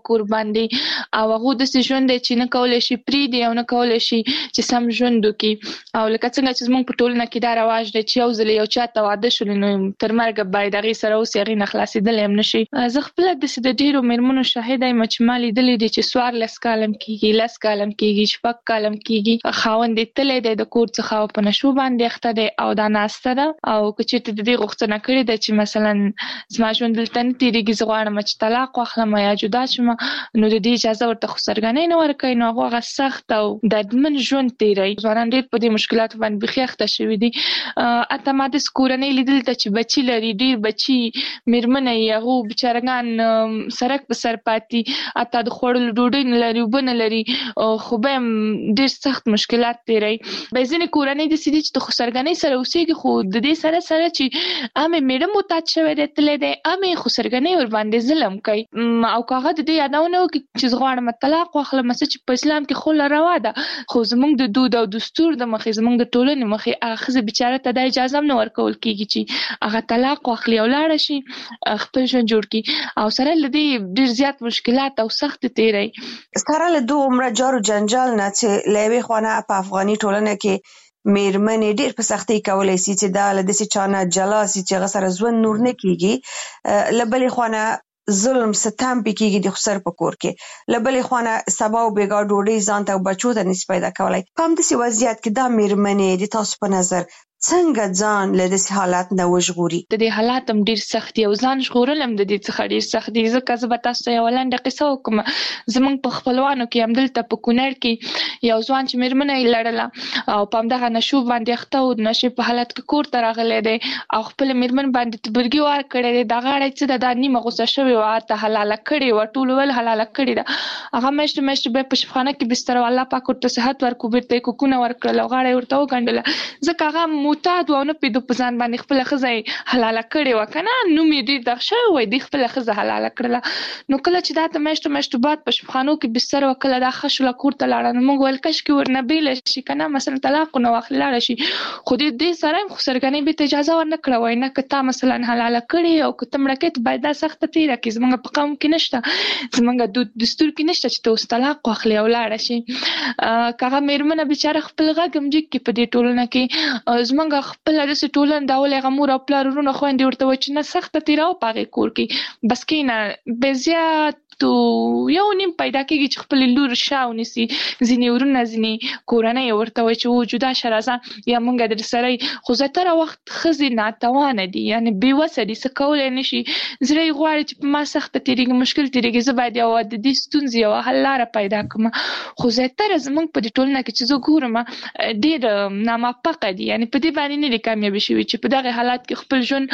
S15: باندې او هغه د ژوند چې نه کولای شي پریدي او نه کولای شي چې سم ژوند وکړي او لکه څنګه چې زموږ په ټولنه کې دا رواج دی چې یو ځل یو چاته واده شول نو تر مرګ باید هغه سره اوس هغه نه خلاصېدل هم نشي. زه خپل د ډیرو میرمنو شاهده یم چې مالي دلې دي چې 14 کالم کېږي 10 کالم کېږي 6 کالم کېږي خاوند تلې دی د کور څخه په نشو باندې اخته دی او دا ناسته ده او چې ته د دې غوښتنه کړې ده چې مثلا زما ژوند دلته نه تېرېږي زه غواړم چې طلاق واخلم یا جدا شم نو د دې اجازه ورته خو سرګنۍ نه ورکوي نو هغه سخت او دردمن ژوند تېروي. ځوانان ډېر په دې مشکلاتو باندې بیخي اخته شوي دي. حتی ما داسې کورنۍ لیدلې ده چې بچي لري ډېر بچي میرمنې یې هغو بېچارهګان سرک په سر پاتې حتی د خوړلو ډوډۍ نه لري اوبه نه لري خو به هم ډېر سخت مشکلات تېروي. به ځینې کورنۍ داسې دي چې د خسرګنۍ سره اوسېږي خو د دې سره چې امې میړه محتاج شوی دی تللی دی امې خسرګنۍ ورباندې ظلم کوي او که هغه د دې یادونه وکړي چې زه غواړم طلاق واخلم څه چې په اسلام کې خو روا ده خو زموږ د دود او دستور د مخې زموږ د ټولنې مخې هغه ښځه بېچاره ته دا اجازه هم نه ورکول کېږي چې هغه طلاق واخلي او لاړه شي خپل ژوند جوړ کړي او سره له دې ډېر زیات مشکلات او سخت تېروي.
S17: سره له دومره جار و جنجال نه چې له یوې خوا نه په افغاني ټولنه کې میرمنې ډېر په سختۍ کولی شي چې دا له داسې چا نه جلا شي چې هغه سره ژوند نور نه کېږي. له بلې خوا نه ظلم ستم پې کېږي د خسر په کور کې. له بلې خوا نه سبا او بېګا ډوډۍ ځان ته او بچو ته نشي پیدا کولی. په همداسې وضعیت کې دا میرمنې د تاسو په نظر څنګه ځان له داسې حالات نه وژغوري؟
S15: د دې حالات هم ډېر سخت دي او ځان ژغورل هم د دې څخه ډېر سخت دي. ځکه زه به تاسو ته یوه لنډه قصه وکړم. زموږ په خپلوانو کې همدلته په کونړ کې یو ځوان چې میرمنه یې لرله او په همدغه نشو باندې اخته و د نشې په حالت کې کور ته راغلی دی او خپله میرمن باندې تبرګي وار کړی دی. دا غاړه څه ده دا نیمه غوسه شوې وه هلته حلاله کړې وه ټولو ویل حلاله کړې ده. هغه میاشتې میاشتې به یې په شفخانه کې بستر و الله پاک ورته صحت ورکړو بېرته یې کوکونه ورکړل او غاړه یې ورته وګنډله ځکه هغه معتاد و او نه د په ځان باندې خپله ښځه یې حلاله کړې وه که نه نوم یې ډېر دغ شوی وی دوی خپله ښځه حلاله کړله. نو کله چې دا ته میاشتو میاشتو بعد په شفخانو کې بستر وه کله دا ښه شوله کور ته لاړه نو موږ ویل کشکې ورنه بېله شي که نه مثلا طلاق ونه واخلي لاړه شي خو دې سره هم خسرګنۍ بېرته اجازه ورنه کړه وایي نه که تا مثلا حلاله کړې او که ته مړه کړې ته باید دا سخته تېره کړې زموږ په قوم کې نشته زموږ دود دستور کې نشته چې ته اوس طلاق واخلې او لاړه شي. که هغه میرمنه بېچاره خپل غږ هم جګ کړي په دې ټولنه کې زموږ خپله داسې ټولنه دا ولې هغه مور او پلار ورونه خویندې ورته وایي چې نه سخته تېروه په هغې کور کې بس کښېنه بې زیات یو نیم پیدا کېږي چې خپلې لور شا ونیسي ځینې ورونه ځینې کورنۍ ورته وایي چې و جدا شه راځه یا مونږ در سره یو خو زیاتره وخت ښځې ناتوانه دي یعنې بېوسه دي څه کولی نه شي زړه یې غواړي چې په ما سخته تېرېږي مشکل تېرېږي زه باید یوه د دې ستونزې یوه حل لاره پیدا کړم خو زیاتره زموږ په دې ټولنه کې چې زه ګورم ډېر ناموفقه دي یعنې په دې باندې نه دي کامیابې شوي چې په دغه حالات کې خپل ژوند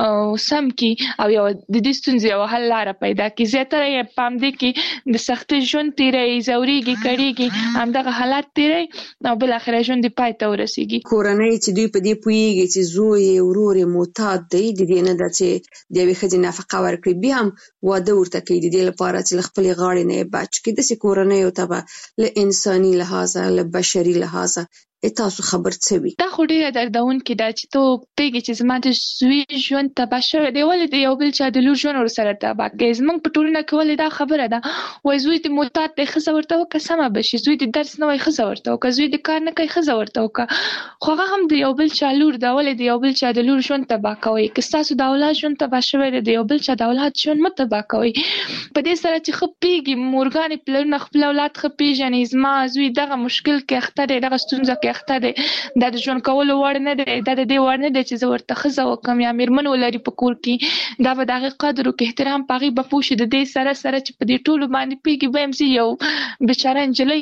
S15: سم کړي او یوه د دې ستونزې یوه حل لاره پیدا کړي. زیاتره یې په همدې کې د سختۍ ژوند تېروي ځورېږي کړېږي همدغه حالات تېروي او بالاخره ژوند یې پای ته ورسېږي.
S17: کورنۍ چې دوی په دې پوهېږي چې زوی یې ورور یې معتاد دی د دې نه ده چې د یوې ښځې نفقه ورکړي بیا هم واده ورته کوي د دې لپاره چې له خپلې غاړې نه یې بچ کړي. داسې کورنیو ته به له انساني لحاظه له بشري لحاظه تاسو خبر څه وي؟
S15: دا خو ډېره دردونکې ده چې ته پوهېږې چې زما د زوی ژوند تباه شوی دی ولې د یو بل چا د لور ژوند ورسره تباه کوي. زموږ په ټولنه کې ولې دا خبره ده وایي زوی دې معتاد دی ښځه ورته وکړه سمه به شي زوی دې درس نه وایي ښځه ورته وکړه زوی دې کار نه کوي ښځه ورته وکړه خو هغه هم د یو بل چا لور ده ولې د یو بل چا د لور ژوند تباه کوئ. که ستاسو د اولاد ژوند تباه شوی دی د یو بل چا د اولاد ژوند مه تباه کوئ. په دې سره چې ښه پوهېږي مورګانې پلرونه خپل اولاد ښه پېژني زما زوی دغه مشکل کې اخته دی دغه ستونزه کې اخته دی دا د ژوند کولو وړ نه دی دا د دې وړ نه دی چې زه ورته ښځه وکړم یا میرمن ولري په کور کې دا به د هغې قدر وکړي احترام په هغې به پوه شي د دې سره سره چې په دې ټولو باندې پوهېږي به یم زه یو بېچاره نجلۍ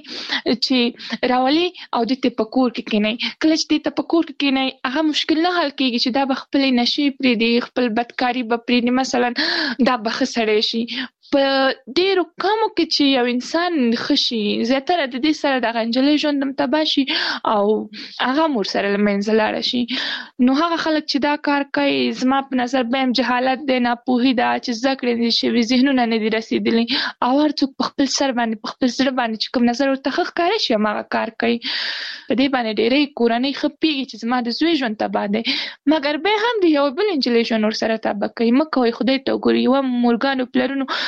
S15: چې راولي او دې ته په کور کې کښېنئ کله چې دې ته په کور کې کښېنئ هغه مشکل نه حل کېږي چې دا به خپلې نشې پرېږدي خپل بدکاري به پرېږدي مثلا دا به ښه سړی شي. په ډېرو کمو کې چې یو انسان ښه شي زیاتره د دې سره دغه نجلۍ ژوند هم تباه شي او هغه هم ورسره له منځه لاړه شي. نو هغه خلک چې دا کار کوي زما په نظر به هم جهالت دی ناپوهي ده چې زده کړې نه دي شوي ذهنونه نه دي رسېدلي او هر څوک په خپل سر باندې په خپل زړه باندې چې کوم نظر ورته ښه ښکاره شي هماغه کار کوي. په دې باندې ډېرې کورنۍ ښه پوهېږي چې زما د زوی ژوند تباه دی مګر بیا هم د یو بل نجلۍ ژوند ورسره تباه کوي. مه کوئ خدای ته وګورئ یوه مورګانو پلرونو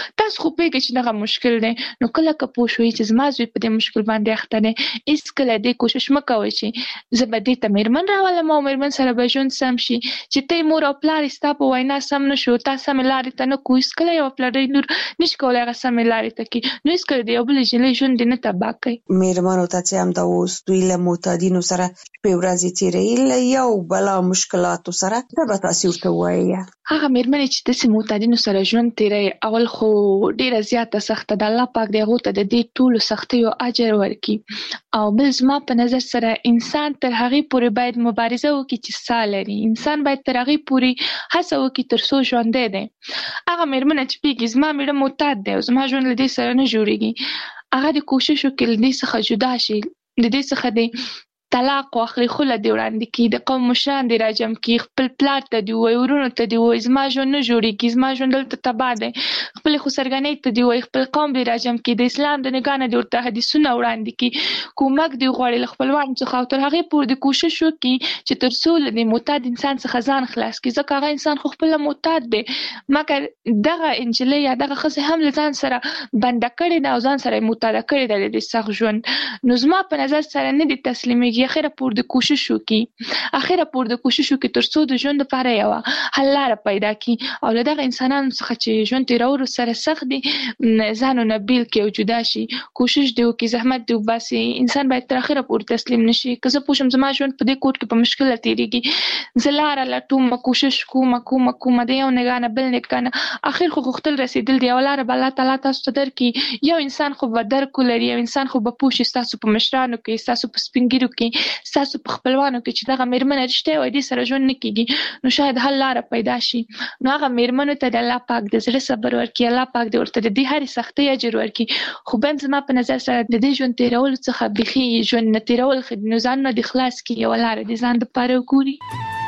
S15: تاسو خو پیګه چې دغه مشکل دی نو کله که پوه شوي چې زما زوی په دې مشکل باندې اخته دی هیڅ کله دې کوشش مه کوئ چې زه به دې ته مېرمن راولم او مېرمن سره به ژوند سم شي چې ته مور او پلار ستا په وینا سم نه شو تا سمې لارې ته نه کوو هېڅکله یوه پلرۍ لور نشي کولی هغه سمې لارې ته کړي نو هېڅکله د یو بلې نجلۍ ژوند دې نه تباه کوي.
S17: مېرمنو ته چې همدا اوس دوی له معتادینو سره شپې ورځې تېروي له یو بلا مشکلاتو سره څه به تاسې ورته ووایئ؟
S15: هغه مېرمنې چې داسې معتادینو سره ژوند تېروي اول خو ډېره زیاته سخته ده. الله پاک د هغو ته د دې ټولو سختیو اجر ورکړي او بل زما په نظر سره انسان تر هغې پورې باید مبارزه وکړي چې ساه لري. انسان باید تر هغې پورې هڅه وکړي تر څو ژوندی دی. هغه مېرمنه چې پوهېږي زما مېړه معتاد دی او زما ژوند له دې سره نه جوړېږي هغه د کوشش وکړي له دې څخه جدا شي د دې څخه د طلاق واخلي خو له دې وړاندې کړي د قوم مشران دې راجم کړي خپل پلار ته دې ووایي ورونو ته دې ووایي زما ژوند نه جوړېږي زما ژوند دلته تباه دی خپلې خسرګنۍ ته دې ووایي خپل قوم دې راجم کړي د اسلام د نګاه نه دې ورته حدیثونه وړاندې کړي کومک دې غواړي له خپلوانو څخه او تر هغې پورې دې کوشش وکړي چې تر څو له دې معتاد انسان څخه ځان خلاص کړي ځکه هغه انسان خو خپله معتاد دی مګر دغه نجلۍ یا دغه ښځې هم له ځان سره بنده کړې ده او ځان سره یې معتاده کړې ده د دې سخت ژوند نو زما په نظر سره نه دې تسلیمېږي اخره پورې د کوشش وکړي تر څو د ژوند لپاره یوه حل لاره پیدا کړي او له دغه انسانانو څخه چې ژوند تېرولو سره سخت دي ځانونه بیل کړي او جدا شي کوشش دې وکړي زحمت دې وباسي انسان باید تر اخره پورې تسلیم نشي که زه پوه شم زما ژوند په دې کور کې په مشکله تېرېږي زه لاره لټوم کوشش کومه د یو نګاه نه بل نګاه نه اخر خو غوښتل رسېدل دی یوه لاره به الله تعالی تاسو ته درکړي یو انسان خو به درک ولري یو انسان خو به پوه شي ستاسو په مشرانو کې ستاسو په سپین ږیرو کې ستاسو په خپلوانو کې چې دغه مېرمنه رښتیا وایي دې سره ژوند نه کېږي نو شاید حل لاره پیدا شي نو هغه مېرمنو ته د الله پاک د زړه صبر ورکړي الله پاک دې ورته د دې هرې سختۍ اجر ورکړي خو بیا هم زما په نظر سره د دې ژوند تېرولو څخه بیخي ژوند نه تېرول ښه دي نو ځانونه دې خلاص کړي یوه لاره دې ځان دپاره وګوري.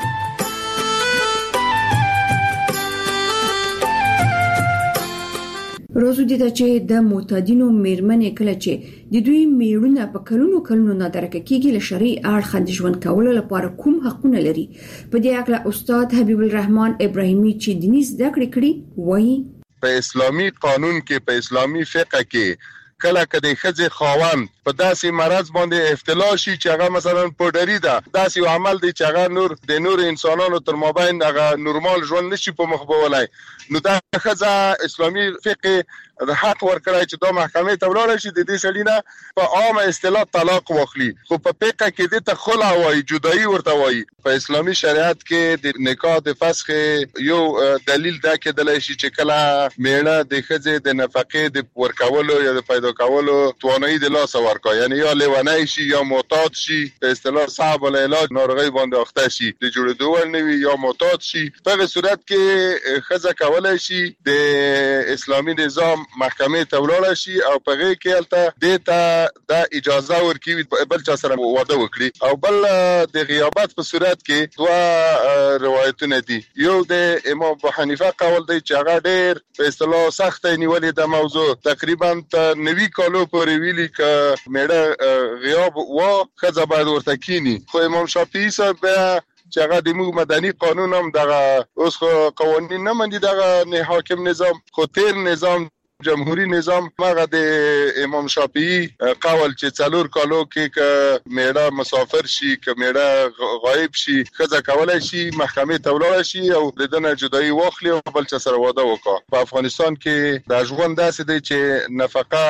S13: روزو دي ته چې د معتادینو مېرمنې کله چې د دوی میړونه په کلونو نه درکه کېږي له شرعي اړخه د ژوند کولو لپاره کوم حقونه لري په دې اړه استاد حبیب الرحمن ابراهیمي چې دیني زده کړې وایي
S18: په اسلامي قانون کې په اسلامي فقه کې کله کدی خځه خاوند په داسې مرض باندې ابتلا شي چې هغه مثلا پوډری ده داسې یو عمل دی چې هغه د نور انسانانو تر مابین هغه نورمال ژوند نشي په مخ بولای نو دا خځه اسلامي فقه د حق ورکړای چې دا محکمې ته ولاړ شي د دې سړي په عامه اصطلاح طلاق واخلي خو په فقه کې د ته خلع وایي جدایي ورته وایي په اسلامي شریعت کې د نکاح د فسخ یو دلیل دا کېدلی شي چې کله میړه د خځې د نفقې د ورکولو یا د پیدا کولو توانایي د لاس ورکړي یعنی یا لیونی شي یا معتاد شي په اصطلاح صعب العلاج ناروغي باندې اخته شي د جوړېدو وړ نه وي یا معتاد شي په هغه صورت کې خځه کولی شي د اسلامي نظام محکمې ته ولاړه شي او په هغې کې هلته دې ته دا اجازه ورکوي بل چا سره واده وکړي او بل د غیابت په صورت کې دوه روایتونه دي یو د امام ابو حنیفه قول دی چې هغه ډېر په اصطلاح سخته نیولې د موضوع تقریبا 90 کالو پورې ویلي که میړه غیاب و ښځه باید ورته کینی خو امام شافعي صاحب چې هغه د موږ مدني قانون هم دغه اوس خو قوانین نه مني دغه حاکم نظام خو تیر نظام جمهوری نظام هغه د امام شافعي قول چې 4 کالو کې ک میړه مسافر شي ک میړه غایب شي خزه کولای شي محکمې ته ولاړ شي او د دنه جدایي واخلي او بل څه سره واده وکړي په افغانستان کې د ژوند داسې دی چې نفقه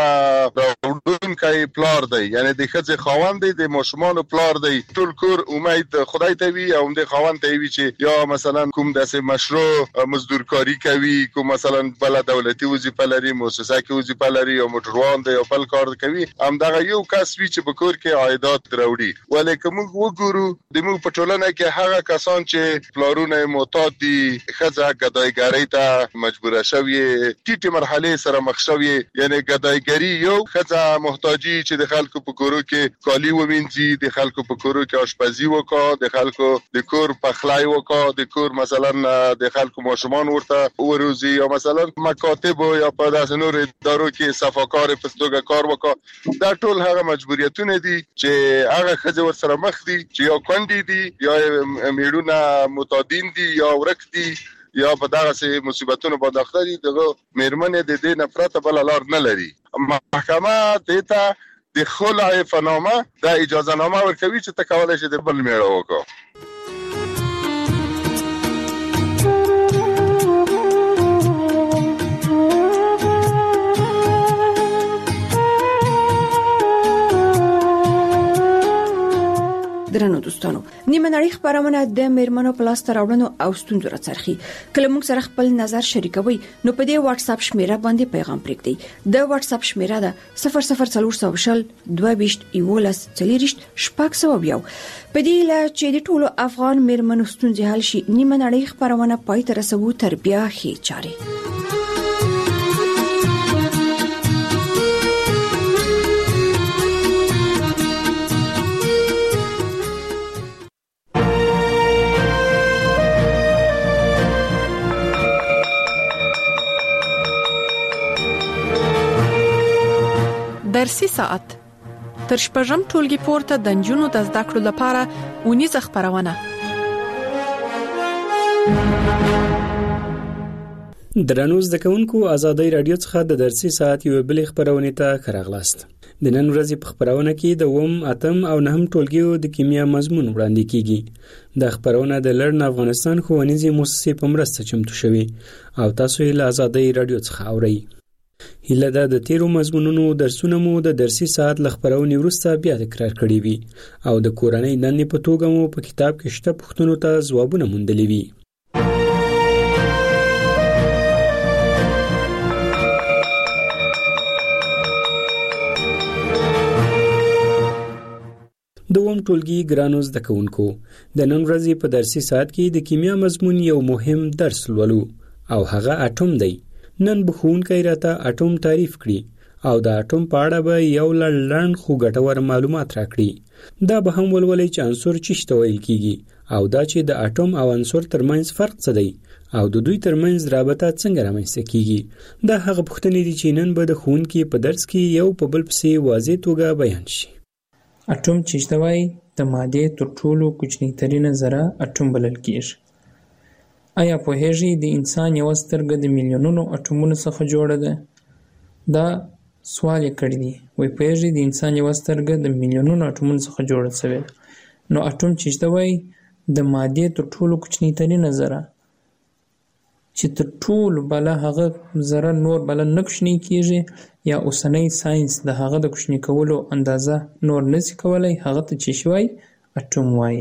S18: راوړونکی پلار دی یعنی د خزه خاوند دی د ماشومان پلار دی ټول کور امید خدای ته وي او د خاوند ته وي چې یا مثلا کوم داسې مشروع مزدورکاری کوي کوم مثلا بل دولتي وظیفه لري مؤسسه کې وظیفه لري او موټروان دی او بل کار کوي همدغه یو کس وی چې په کور کې عایدات راوړي ولیکن موږ وګورو د موږ په ټولنه کې هغه کسان چې پلارونه معتاد دي خزه ګدایګری ته مجبوره شوی ټیټه مرحله سره مخ شوی یعنی ګدایګری یو خزه محتاجی چې د خلکو په کورو کې کالی ومنځي د خلکو په کورو کې آشپزی وکړي د خلکو د کور پخلای وکړي د کور مثلا د خلکو ماشومان ورته وروزي او مثلا مکاتب یا په نور ادارو کې صفاکار په توګه کار وکړي دا ټول هغه مجبوریتونه دي چې هغه خځه ور سره مخ دي چې یا کندي دي یا میړونه معتادین دي یا ورک دي یا په دغه مصیبتونو باندې اخته دي دغه میرمنې د دې نفرت بل لار نه لري. محکمه ته د خلع فنامه د اجازه نامه ورکوي چې ته کولای شې د بل میړه وکړې.
S13: درنو دوستانو، نیمه نړۍ خبرونه د میرمنو پلاس تراوړنو او ستونزو راڅرخي. کله موږ سره خپل نظر شریکوي نو په دې واتس اپ شمیره باندې پیغام پرېږدئ. د واتس اپ شمیره ده 00400 22 11 40 شپږ. په دې لا چې د ټولو افغان میرمنو ستونزې حل شي، نیمه نړۍ خبرونه پای ته رسوي تر بیا هي چاري.
S5: درسي ساعت تر شپږم ټولګي پورته د نجونو د زده کړو لپاره اونیزه خبرونه.
S19: درنو زده کوونکو، ازادي رادیو څخه د درسي ساعت یو بل خبرونه ته راغلاست. د نن ورځې په خبرونه کې د 8 او 9 ټولګیو د کیمیا مضمون وړاندې کیږي. د خبرونه د لړن افغانستان ښوونیزې مؤسسې په مرسته چمتو شوی او تاسو یې له ازادي رادیو څخه اورئ. هله دا د تیرو مضمونونو درسونه مو د درسي ساعت لخبرونې وروسته بیا تکرار کړي وي او د کورنۍ دندې په توګه مو په کتاب کې شته پوښتنو ته ځوابونه موندلي وي. دوم ټولګي ګرانو زده کوونکو، د نن ورځې په درسي ساعت کې د کیمیا مضمون یو مهم درس لولو او هغه اټوم دی. نن به ښوونکی راته اټوم تعریف کړي او د اټوم په اړه به یو لړ خو ګټور معلومات راکړي. دا به هم ولولئ چې عنصر څه ته ویل کیږي او دا چې د اټوم او عنصر ترمنځ فرق څه دی او د دوی ترمنځ رابطه څنګه رامنځته کیږي. دا هغه پوښتنې دي چې نن به د ښوونکي په درس کې یو په بل پسې واضح توګه بیان شي.
S20: اټوم چې وایي د مادې تر ټولو کوچنی ترینه ذره اټوم بلل کیږي. آیا پوهیږئ د انسان یو سترګه د میلیونونو اټومونو څخه جوړه ده؟ دا سوال یې کړی دی. وایي پوهیږئ د انسان یو سترګه د میلیونونو اټومونو څخه جوړه شوې ده. نو اټوم چې وایي د مادې تر ټولو کوچنی ترینه ذره چې تر ټولو بل هغه ذره نور بل نه کوچنی کیږي یا اوسنۍ ساينس د هغه د کوچنی کولو اندازه نور نشي کولای، هغه ته چې شوی اټوم وایي.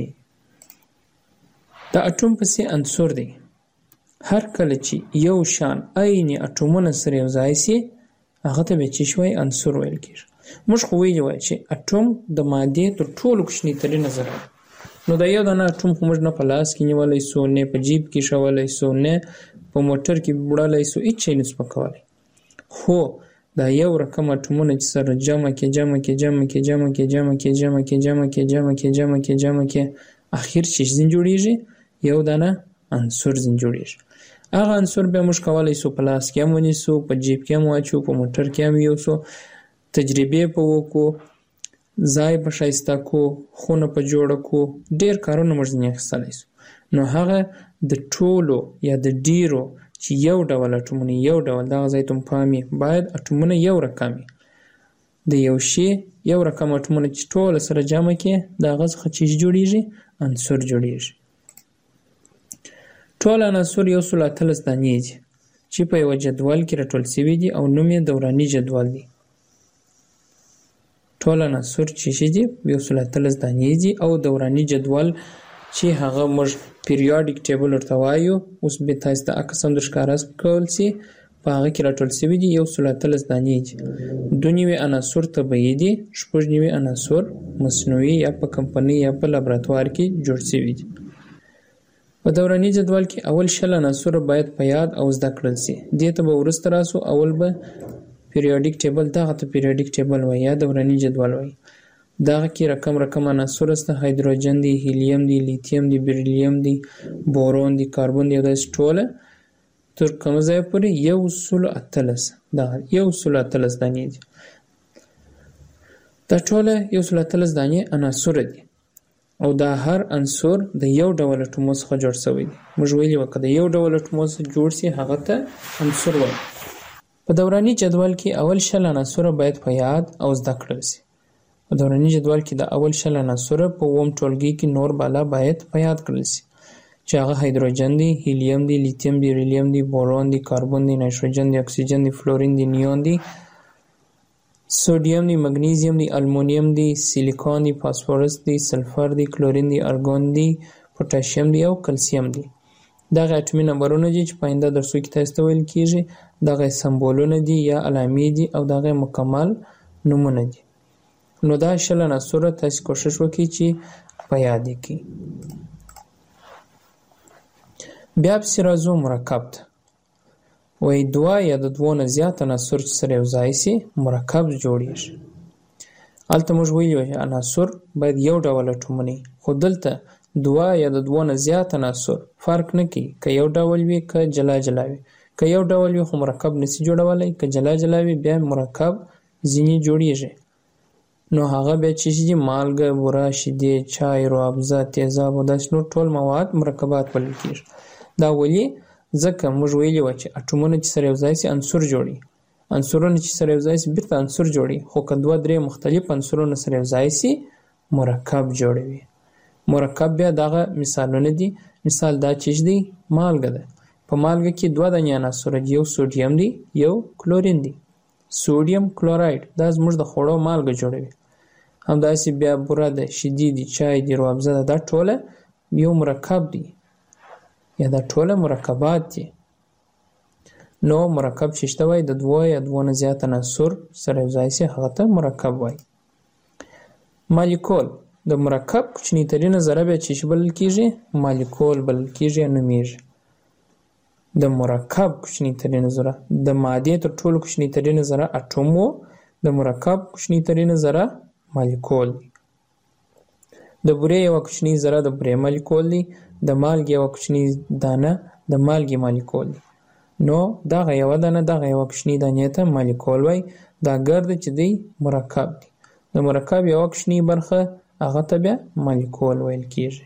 S20: د اټوم پسې عنصر دی. هر کله چې یو شان عین اټومونه سره یو ځای شي هغه ته به چې شوی عنصر ویل کیږي. موږ خو ویلي وای چې اټوم د مادې تر ټولو کوچنی ترینه ذره. نو د یو دانه اټوم خو موږ نه په لاس کې نیولای سو، نه په جیب کې شولای سو، نه په موټر کې وړلای سو، هیڅ شی نسو کولای. خو دا یو رقم اټومونه چې سره جمع کې اخر چې ځین جوړیږي یو دانه عنصر ځین جوړیږي. هغه عنصر به موږ کولای سو په لاس کې هم ونیسو، په جیب کې هم واچو، په موټر کې هم یوسو، تجربې په وکړو، ځای په ښایسته کو، خونه په جوړه کو، ډیر کارونه موږ ځینې اخیستلی سو. نو هغه د ټولو یا د ډیرو چې یو ډول اټومونه یو ډول دغه ځای ته پام وي، باید اټومونه یو رقم وي. د یو شي یو رقم اټومونه چې ټول سره جمع کې د هغه څخه چې جوړیږي عنصر جوړیږي. ټول عناصر 113 دانې دي چې په یو جدول کې راټول شوي دي او نوم یې دوراني جدول دی. ټول عناصر چې دي 113 دانې دي او دوراني جدول چې هغه موږ پیریاډیک ټیبل ورته وایو. اوس به تاسو ته عکس هم درښکاره کول سي، په هغه کې راټول شوي دي 113 دانې دي. 2 عناصر طبیعي دي، 9 عناصر مصنوعي یا په کمپنۍ یا په لابراتوار کې جوړ شوي دي. په دوراني جدول کې اول 10 عناصر باید په یاد او زده کړل شي. دې ته به وروسته راسو. اول به پیریاډیک ټیبل، دغه ته پیریاډیک ټیبل وایي یا دوراني جدول وایي. دغه کې رقم عناصر است. هایدروجن دی، هیلیم دی، لیتیم دی، بریلیم دی، بورون دی، کاربن دی او داسې ټوله تر کوم ځای پورې 113 دغه 113 دانې دي. دا ټوله 113 دانې عناصر دي. او دا هر عنصر د یو ډول اټومو څخه جوړ شوی دی. موږ ویلي وو که د یو ډول اټومو څخه جوړ شي هغه ته عنصر وایي. په دوراني جدول کې اول 20 عناصر باید په یاد او زده کړل شي. په دوراني جدول کې د اول 20 عناصر په اووم ټولګي کې نور بالا باید په یاد کړل شي چې هغه هایدروجن دی، هیلیم دی، لیتیم دی، ریلیم دی، بورون دی، کاربن دی، نایتروجن دی، اکسیجن دی، فلورین دی، نیون دی، سوډیم دی، مګنیزیم دی، المونیم دی، سیلیکون دی، فاسفورس دی، سلفر دی، کلورین دی، ارګون دی، پوتاشیم دی او کلسیم دی. دغه اټومي نمبرونه دي چې په آینده درسو کې تاسو ته ویل کیږي. دغه سمبولونه دي یا علامې دي او دغه مکمل نومونه دي. نو دا 20 عناصر تاسو کوشش وکړئ چې په یاد کړئ. بیا پسې راځو مرکب ته. وایي 2 یا د 2 نه زیات عناصر چې سره یو ځای شي مرکب جوړیږي. هلته موږ ویلي وو چې عناصر باید یو ډول اټومونه وي، خو دلته 2 یا د 2 نه زیات عناصر فرق نه کوي که یو ډول وي که جلا جلا وي. که یو ډول وي خو مرکب نشي جوړولی، که جلا جلا وي بیا مرکب ځینې جوړیږي. نو هغه بیا چې شي مالګه، بوره، شیدې، چای، روابزه، تیزاب او داسې نور ټول مواد مرکبات بلل کېږي. دا ولې؟ ځکه موږ ویلي وو چې اټومونه چې سره یو ځای شي عنصر جوړي، عنصرونه چې سره یو ځای شي بیرته عنصر جوړي، خو که 2-3 مختلف عنصرونه سره یو ځای شي مرکب جوړوي. مرکب بیا دغه مثالونه دي. مثال دا چې دی مالګه ده. په مالګه کې 2 دانې عناصر دي، یو سوډیم دی، یو کلورین دی. سوډیم کلوراید دا زموږ د خوړو مالګه جوړوي. همداسې بیا بوره ده، شیدې دي، چای دی، روابزه ده، دا ټوله یو مرکب دی یا دا ټوله مرکبات دي. نو مرکب چې شته وای د 2 یا 2 نه زیات عناصر سره یو ځای شي هغه ته مرکب وای. مالیکول د مرکب کوچنی ترینه ذره بیا چې بلل کېږي مالیکول بلل کېږي یا نومیږي. د مرکب کوچنی ترینه ذره د مادې تر ټولو کوچنی ترینه ذره اټوم و، د مرکب کوچنی ترینه ذره مالیکول دی. د بورې یوه کوچنۍ ذره د بورې مالیکول دی، د مالګې یوه کوچنۍ دانه د مالګې مالیکول دی. نو دغه یوه دانه دغه یوه کوچنۍ دانې ته مالیکول وایي. دا ګرده چې دی مرکب دی. د مرکب یوه کوچنۍ برخه هغه ته بیا مالیکول ویل کېږي.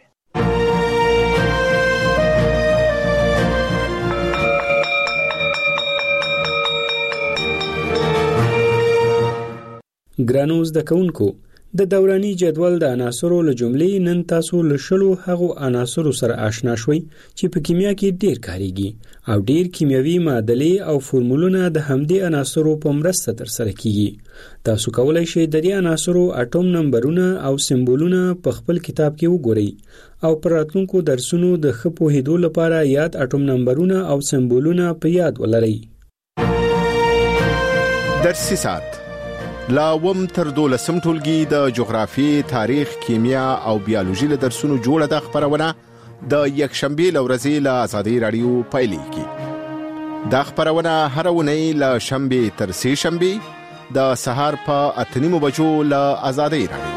S19: ګرانو زده کوونکو، د دوراني جدول د عناصرو له جملې نن تاسو له شلو هغو عناصرو سره آشنا شوي چې په کیمیا کې ډیر کاریږي او ډیر کیمیاوي معادلې او فورمولونه د همدې عناصرو په مرسته ترسره کیږي. تاسو کولای شئ د دې عناصرو اټوم نمبرونه او سمبولونه په خپل کتاب کې وګورئ او پر راتلونکو درسونو د ښه پوهېدو لپاره یاد اټوم نمبرونه او سمبولونه په یاد ولرئ.
S21: درسي ساعت لا وم تر 12 ټولګي د جغرافي، تاریخ، کیمیا او بیولوژي له درسونو جوړه د خبرونه د یکشنبه لورځي له آزادۍ رادیو پایلیږي. دا خبرونه هر ونی له شنبه تر سه شنبه د سهار په 8:30 بجو له آزادۍ رادیو.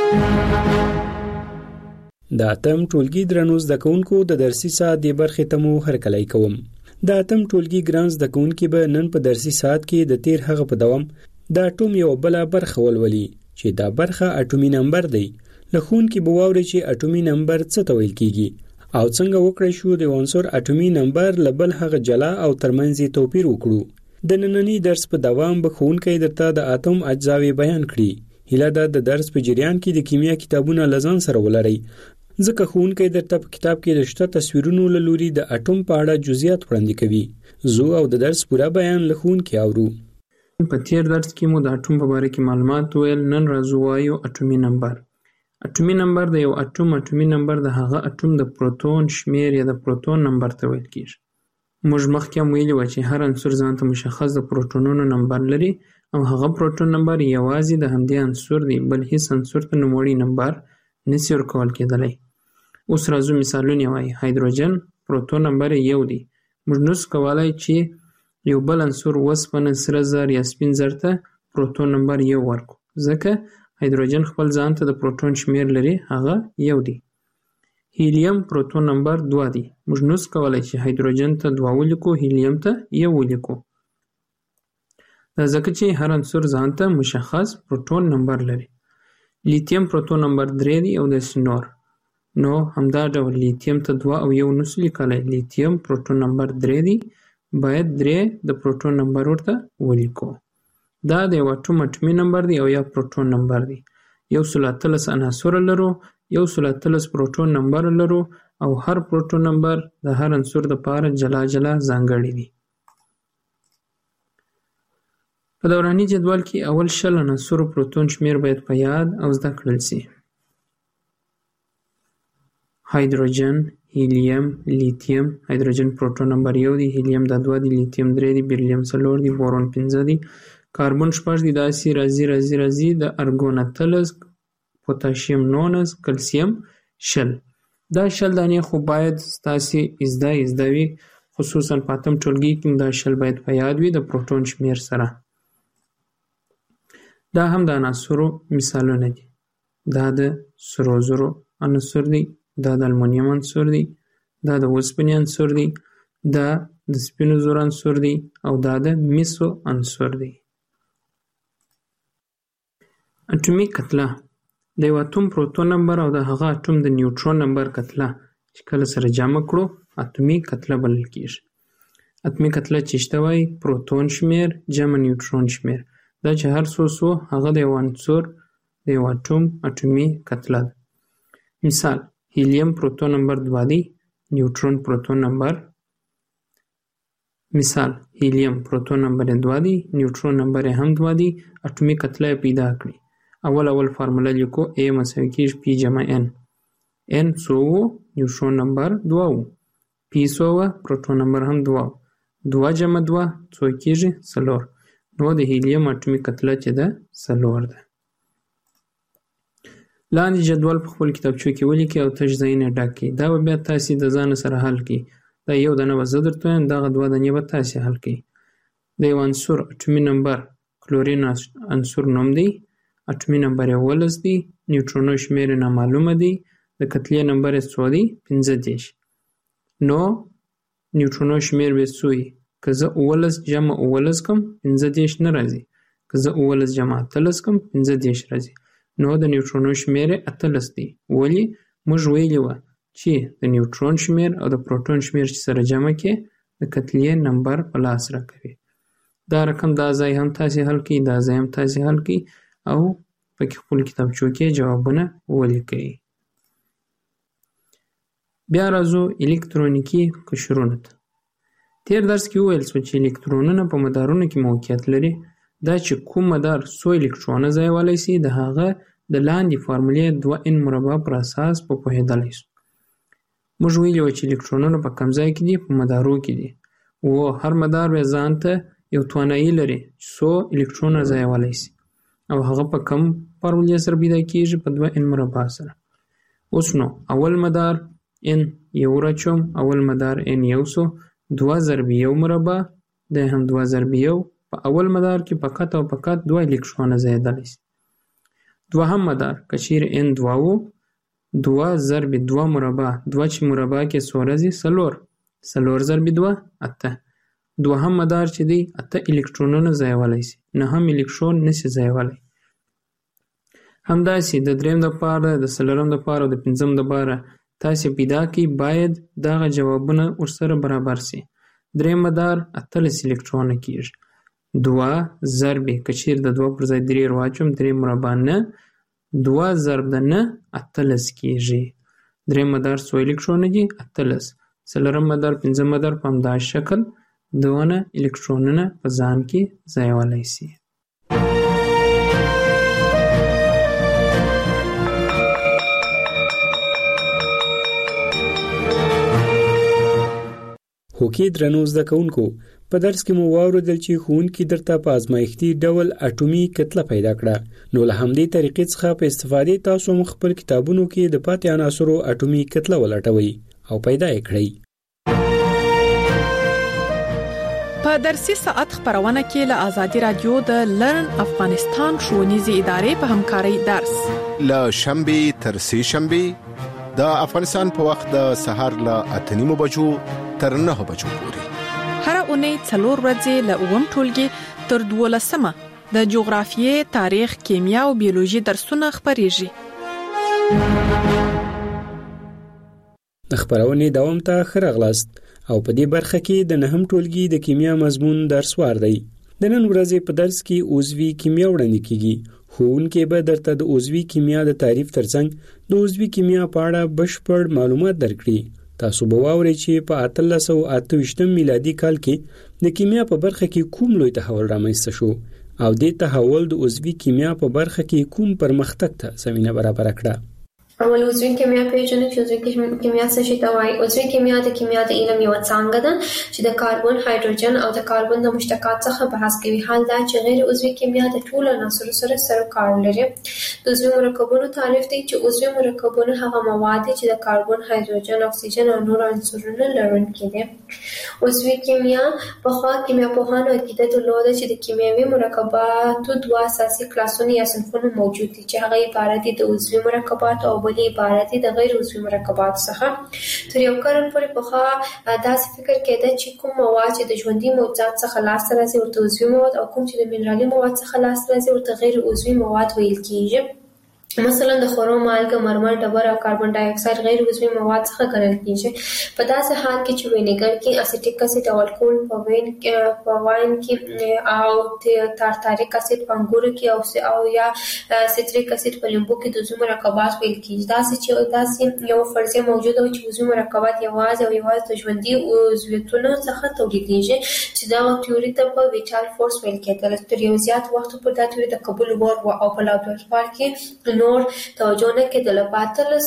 S19: دا تم ټولګي درنو زده کوونکو د درسي ساعت د برخې تمو هرکلی کوم. دا تم ټولګي ګران زده کوونکي به نن په درسي ساعت کې د تیر هغه په دوام د اټوم یو بل برخه ولولي چې دا برخه اټومي نمبر دی. لخون کې به واوري چې اټومي نمبر څه ته ویل کیږي او څنګه وکړای شو د عنصر اټومي نمبر لبل هغه جلا او ترمنځ توپیر وکړو. د نننی درس په دوام به ښوونکی درته د اتوم اجزاوې بیان کړي. هیله ده د درس په جریان کې د کیمیا کتابونه لزان سره ولرئ، ځکه ښوونکی درته په کتاب کې د شته تصویرونو له لوري د اټوم په اړه جزئیات وړاندې کوي. زه او د درس پوره بیان له ښوونکي اورو.
S20: په تیر درس کې مو د اټوم په باره کې معلومات ویل. نن راځو وایو اټومي نمبر. اټومي نمبر د یو اټومي نمبر د هغه اټوم د پروتون شمیر یا د پروتون نمبر ته ویل کېږي. موږ مخکې هم ویلي وو چې هر عنصر ځان ته مشخص د پروتونونو نمبر لري او هغه پروتون نمبر یوازې د همدې عنصر دی، بل هیڅ عنصر ته نوموړی نمبر نشي ورکول کېدلی. اوس راځو مثالونه وایو. هایدروجن پروتون نمبر 1 دی. موږ نشو کولی چې یو بل عنصر وسپنه، سره زر یا سپین زر ته پروتون نمبر 1 ورکو، ځکه هایدروجن خپل ځان ته د پروتون شمیر لري، هغه 1 دی. هیلیم پروتون نمبر 2 دی. موږ نشو کولی چې هایدروجن ته 2 ولیکو، هیلیم ته 1 ولیکو، دا ځکه چې هر عنصر ځان ته مشخص پروتون نمبر لري. لیتیم پروتون نمبر 3 دی او داسې نور. نو همدا ډول لیتیم ته 2.9 لیکلی، لیتیم پروټون نمبر 3 دی، باید 3 د پروټون نمبر ورته ولیکو. دا د یو اټوم اټومي نمبر دی او یا پروټون نمبر دی. 113 عناصر لرو، 113 پروټون نمبر لرو او هر پروټون نمبر د هر عنصر لپاره جلا جلا ځانګړی دی. په دوراني جدول کې اول 20 عناصر پروټون شمیر باید په یاد او زده کړل شي. هایدروجن، هیلیم، لیتیم. هایدروجن پروټون نمبر 1 دی، هیلیم د 2 دی، لیتیم 3 دی، بیریلیم 4 دی، بورون 5 دی، کاربن 6 دی، داسې راځي د ارګون 18، پوتاشیم 19، کلسیم 0. دا 0 دانې خو باید ستاسې ازده وي، خصوصا په اتم ټولګي کې دا 0 باید په یاد وي د پروټون شمیر سره. دا هم د عناصرو مثالونه دي. دا د سرو زرو عنصر دی، دا د المونیم عنصر دی، دا د اوسپنې عنصر دی، دا د سپینو زرو عنصر دی او دا د مسو عنصر دی. اټومي کتله د یو اټوم پروټون نمبر او د هغه اټوم د نیوټرون نمبر کتله چې کله سره جمع کړو اټومي کتله بلل کیږي. اټومي کتله چې شته وایي پروټون شمیر جمع نیوټرون شمیر، دا چې هر څو هغه د یو عنصر د یو اټوم اټومي کتله ده. مثال هیلیم پروټون نمبر 2 دی، نیوټرون پروټون نمبر. مثال هیلیم پروټون نمبر 2 دی، نیوټرون نمبر هم 2 دی، اټومي کتله پیدا کړي. اول فارموله لیکو A مساوي کیږي P جمع N. N څو و؟ نیوټرون نمبر 2 و. P څو و؟ پروټون نمبر هم 2 و. 2 جمع 2 څو کیږي؟ 4. نو د هیلیم اټومي کتله چې ده 4 ده. لاندې جدول په خپل کتابچو کې ولیکئ او تش ځایونه ډک کړئ. دا به بیا تاسې د ځان سره حل کړئ. دا یو دانه به زه درته وایم، دغه 2 دانې به تاسې حل کړئ. د یو عنصر اټومي نمبر کلورین عنصر نوم دی، اټومي نمبر 11 دی، نیوټرونو شمیر یې نامعلومه دی، د کتلې نمبر یې څو دی؟ 15. نو نیوټرونو شمیر به څو وي؟ که زه 11 جمع 11 کم 15 نه راځي، که زه 11 جمع 18 کم 15 راځي. نو د نیوټرونو شمیر 18 دی. ولی موږ ویلی وه چې د نیوټرون شمیر او د پروټون شمیر چې سره جمع کې د کتلې نمبر په لاس راکوي. دا رقم دا ځای هم تاسې حل کړئ، دا ځای هم تاسې حل کړئ او پکې خپل کتابچو کې جوابونه ولیکئ. بیا راځو الکترونیکي قشرونو ته. تیر درس کې وویل شو چې الکترونونه په مدارونو کې موقعیت لري. دا چې کوم مدار څو الکترونه ځایولی شي د هغه د لاندې فارمولې 2n مربع پر اساس په پوهېدلی شو. موږ ویلي وو چې الکترونونه په کوم ځای کې دي؟ په مدارو کې دي. او هر مدار بیا ځان ته یو توانایي لري چې څو الکترونه ځایولی شي او هغه په کوم فارمولې سره پیدا کېږي؟ په 2n مربع سره. اوس نو اول مدار n یو راچوم، اول مدار n یو سو، 2 ضرب 1 مربع دا هم 2 ضرب 1. په اول مدار کې فقط او فقط 2 الکترونه ځایدلی شي. دوهم مدار که چیرې n 2 و، 2 ضرب 2 مربع، 2 چې مربع کې څو راځي؟ 4. 4 ضرب 2 8. دوهم مدار چې دی 8 الکترونونه ځایولی شي، 9 الکترون نشي ځایولی. همداسې د دریم دپاره، د څلورم دپاره او د پنځم دپاره تاسې پیدا کړئ، باید دغه جوابونه ورسره برابر شي. دریم مدار 18 الکترونه کېږي. 2 ضرب که چیرې د 2 پر ځای 3 واچوم، 3 مربع 9، 2 ضرب د 9 18 کېږي. دریم مدار څو الکترونه دي؟ 18. څلورم مدار، پنځم مدار په همدغه شکل دونه الکترونونه په ځان کې ځایولی شي.
S19: هوکې درنو زده کوونکو، په درس کې مو واورېدل چې ښوونکي درته په ازمایښتي ډول اټومي کتله پیدا کړه. نو له همدې طریقې څخه په استفادې تاسو هم خپل کتابونو کې د پاتې عناصرو اټومي کتله ولټوئ او پیدا یې کړئ.
S5: په درسي ساعت خبرونه کې له آزادي رادیو د لرن افغانستان ښوونیزې ادارې په همکارۍ درس
S21: له شنبه تر سه شنبه د افغانستان په وخت د سحر له 8:30 بجو تر 9 بجو پورې.
S5: هر اونۍ 4 ورځې له 9 ټولګي تر 12 د جغرافیې، تاریخ، کیمیا او بیولوژي درسونه خبرېږي.
S19: د خبرونې دوام ته ښه راغلاست او په دې برخه کې د 9م ټولګي د کیمیا مضمون درسوار دی. د نن ورځې په درس کې عضوي کیمیا وړاندې کیږي. ښوونکی به درته د عضوي کیمیا د تعریف ترڅنګ د عضوي کیمیا په اړه بشپړ معلومات درکړي. تاسو به واورئ چې په 1828 میلادي کال کې د کیمیا په برخه کې کوم لوی تحول رامنځته شو او دې تحول د عضوي کیمیا په برخه کې کوم پرمختګ ته زمینه برابر کړه.
S2: اول عضوي کیمیا پیژنو چې عضوي کیمیا څه شي ته وایي. عضوي کیمیا د کیمیا د علم یو څانګه ده چې د کاربن، هایدروجن او د کاربن د مشتقات څخه بحث کوي. حال دا چې غیر عضوي کیمیا د ټولو عناصرو سره کار لري. د عضوي مرکبونو تعریف دی چې عضوي مرکبونه هغه مواد دي چې د کاربن، هایدروجن، اکسیجن او نور عنصرونه لرونکي دي. عضوي کیمیا پخوا کیمیاپوهانو عقیده درلوده چې د کیمیاوي مرکباتو دوه اساسي کلاسونه یا صنفونه موجود دي چې هغه عبارت دي د عضوي مرکبات او بلې عبارت دي د غیر عضوي مرکباتو څخه. تر یو قرن پورې پخوا داسې فکر کېده چې کوم مواد چې د ژوندي موجودات څخه لاسته راځي ورته عضوي مواد او کوم چې د منرالي مواد څخه لاسته راځي ورته غیر عضوي مواد ویل کېږي. مثلا د خورو مالګه، مرمر، ډبر او کاربن ډای اکساید غیر عضوي مواد څخه ګڼل کېږي. په داسې حال کې چې وینیګر کې اسیټیک اسید او الکول په واین کې او تارتاریک اسید په انګورو کې او یا سیتریک اسید په لیمبو کې د عضوي مرکبات ویل کېږي. داسې یو فرضیه موجوده چې عضوي مرکبات یوازې د ژوندي عضویتونو څخه تولیدېږي چې دا تیوري ته په ویټال فورس ویل کېدل. تر یو زیات وخت پورې دا تیوري د قبول وړ وه او په لابراتوار کې نور توجه نه کېدله. په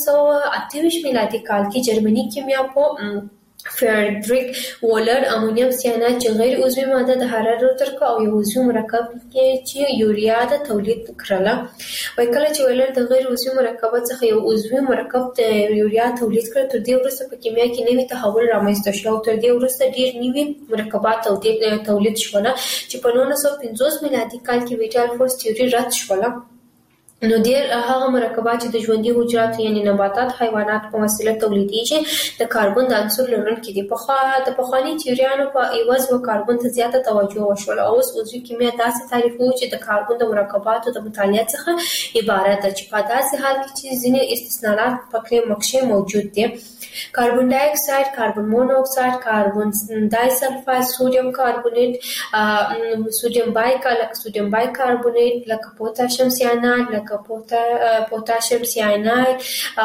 S2: 1828 میلادي کال کې جرمني کیمیاپوه فریدریک وولر امونیم سیانات چې غیر عضوي ماده د حرارت ترکه او یو عضوي مرکب چې یوریا د تولید کړله. وایي کله چې وولر د غیر عضوي مرکبات څخه یو عضوي مرکب د یوریا تولید کړ، تر دې وروسته په کیمیا کې نوی تحول رامنځته شو او تر دې وروسته ډېر نوي مرکبات تولید شول چې په 1950 میلادي کال کې ویټال فورس تیوري رد شوله. نو ډېر هغه مرکبات چې د ژوندي حجراتو یعنې نباتات، حیوانات په وسیله تولیدېږي د کاربن د عنصر لرونکي دي. د پخواني تیوریانو په عوض و کاربن ته زیاته توجه وشوله. اوس عضوي کیمیا داسې تعریفوو چې د کاربن د مرکباتو د مطالعه څخه عبارت ده چې په داسې حال کې چې ځینې استثناءات پکې مکشې موجود دي. کاربن ډای اکساید، کاربن مونوکساید، کاربن ډای سلفاید، سوډیم کاربونیټ، سوډیم بای کاربونیټ، لکه پوتاشیم سیاناید، لکه پوتاشیم سیاناید،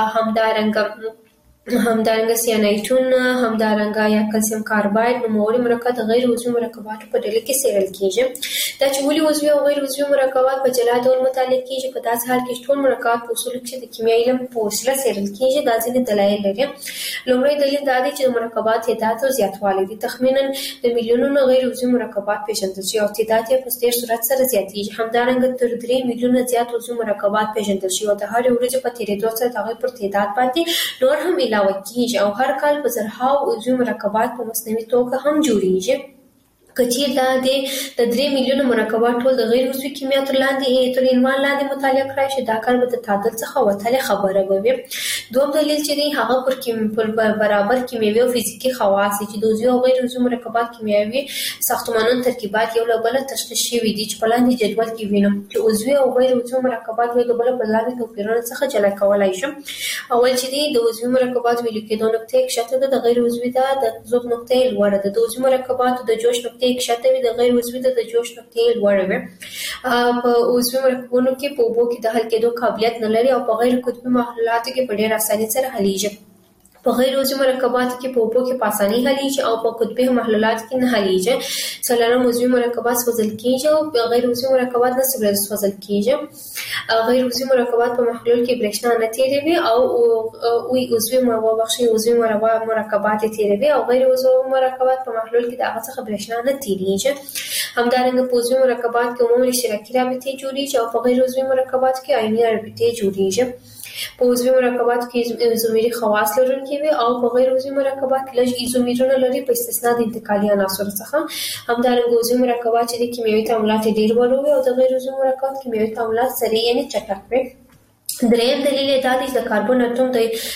S2: همدارنګه سیانایټون، همدارنګه یا کلسیم کارباید نوموړي مرکبات د غیر عضوي مرکباتو په ډله کې څېړل کېږي. دا چې ولې عضوي او غیر عضوي مرکبات په جلا ډول مطالعه کېږي، په داسې حال کې ټول مرکبات په اصولو کې د کیمیاوي علم په وسیله څېړل کېږي. دا ځینې دلایل لري. لومړی دلیل دا دی چې د مرکبات تعداد او زیاتوالی دي. تخمیناً د میلیونونو غیر عضوي مرکبات پیژندل شوي او تعداد یې په ډېر سرعت سره زیاتېږي. همدارنګه تر 3 میلیونه زیات عضوي مرکبات پیژندل شوي او د هرې ورځې په تېرېدو سره د هغوی پر تعداد باندې نور هم علاوه کېږي او هر کال په زرهاو عضوي مرکبات په مصنوعي توګه هم جوړېږي. که چیرې دا د 3 میلیونه مرکبات ټول د غیر عضوي کیمیا تر عنوان لاندې مطالعه کړای شي، دا کار به د تعادل څخه وتلې خبره به وي. دوم دلیل چې دی هغه پر برابر کیمیاوي او فزیکي خواص چې د عضوي او غیر عضوي مرکبات کیمیاوي ساختمانونو ترکیبات یو له بله تشخیص شوي دي چې په لاندې جدول کې وینو چې عضوي او غیر عضوي مرکبات یو له بله په لاندې توپیرونو څخه جلا کولای شم. اول چې دی د عضوي مرکبات ویلو کېدو نقطه یې کښته ده، د غیر عضوي ده د ذوب نقطه یې لوړه ده. د عضوي مرکباتو د جوش نقطه یې کښته وي، د غیر عضوي د جوش نقطه یې لوړه وي. په عضوي مرکبونو کې په اوبو کې د حل کېدو قابلیت نه لري او په غیر قطبي محلولاتو کې په ډېر اسانۍ سره حلیږي. په غیر عضوي مرکباتو کې په اوبو کې په اسانۍ حلیږي او په قطبي محلولاتو کې نه حلیږي. څلورم عضوي مرکبات سوځل کېږي او په غیر عضوي مرکبات نه سوځل کېږي. غیر عضوي مرکبات په محلول کې برېښنا نه تیروي او عضوي مرکبات تیروي او غیر عضوي مرکبات په محلول کې د هغه څخه برېښنا نه تیریږي. همدارنګه په عضوي مرکبات کې عمومي اشتراکي رابطې جوړیږي او په غیر عضوي مرکبات کې آیوني رابطې جوړیږي. په عضوي مرکباتو کې ایزومري خواص لرونکي وي او په غیر عضوي مرکبات کې لږ ایزومرونه لري په استثنا د انتقالي عناصرو څخه. همدارنګه عضوي مرکبات چې د کیمیاوي تعاملات ډېر ورو وي او د غیر عضوي مرکبات کیمیاوي تعاملات سریع یعنې چټک وي. دریم دلیل دا دی چې د کاربن اټوم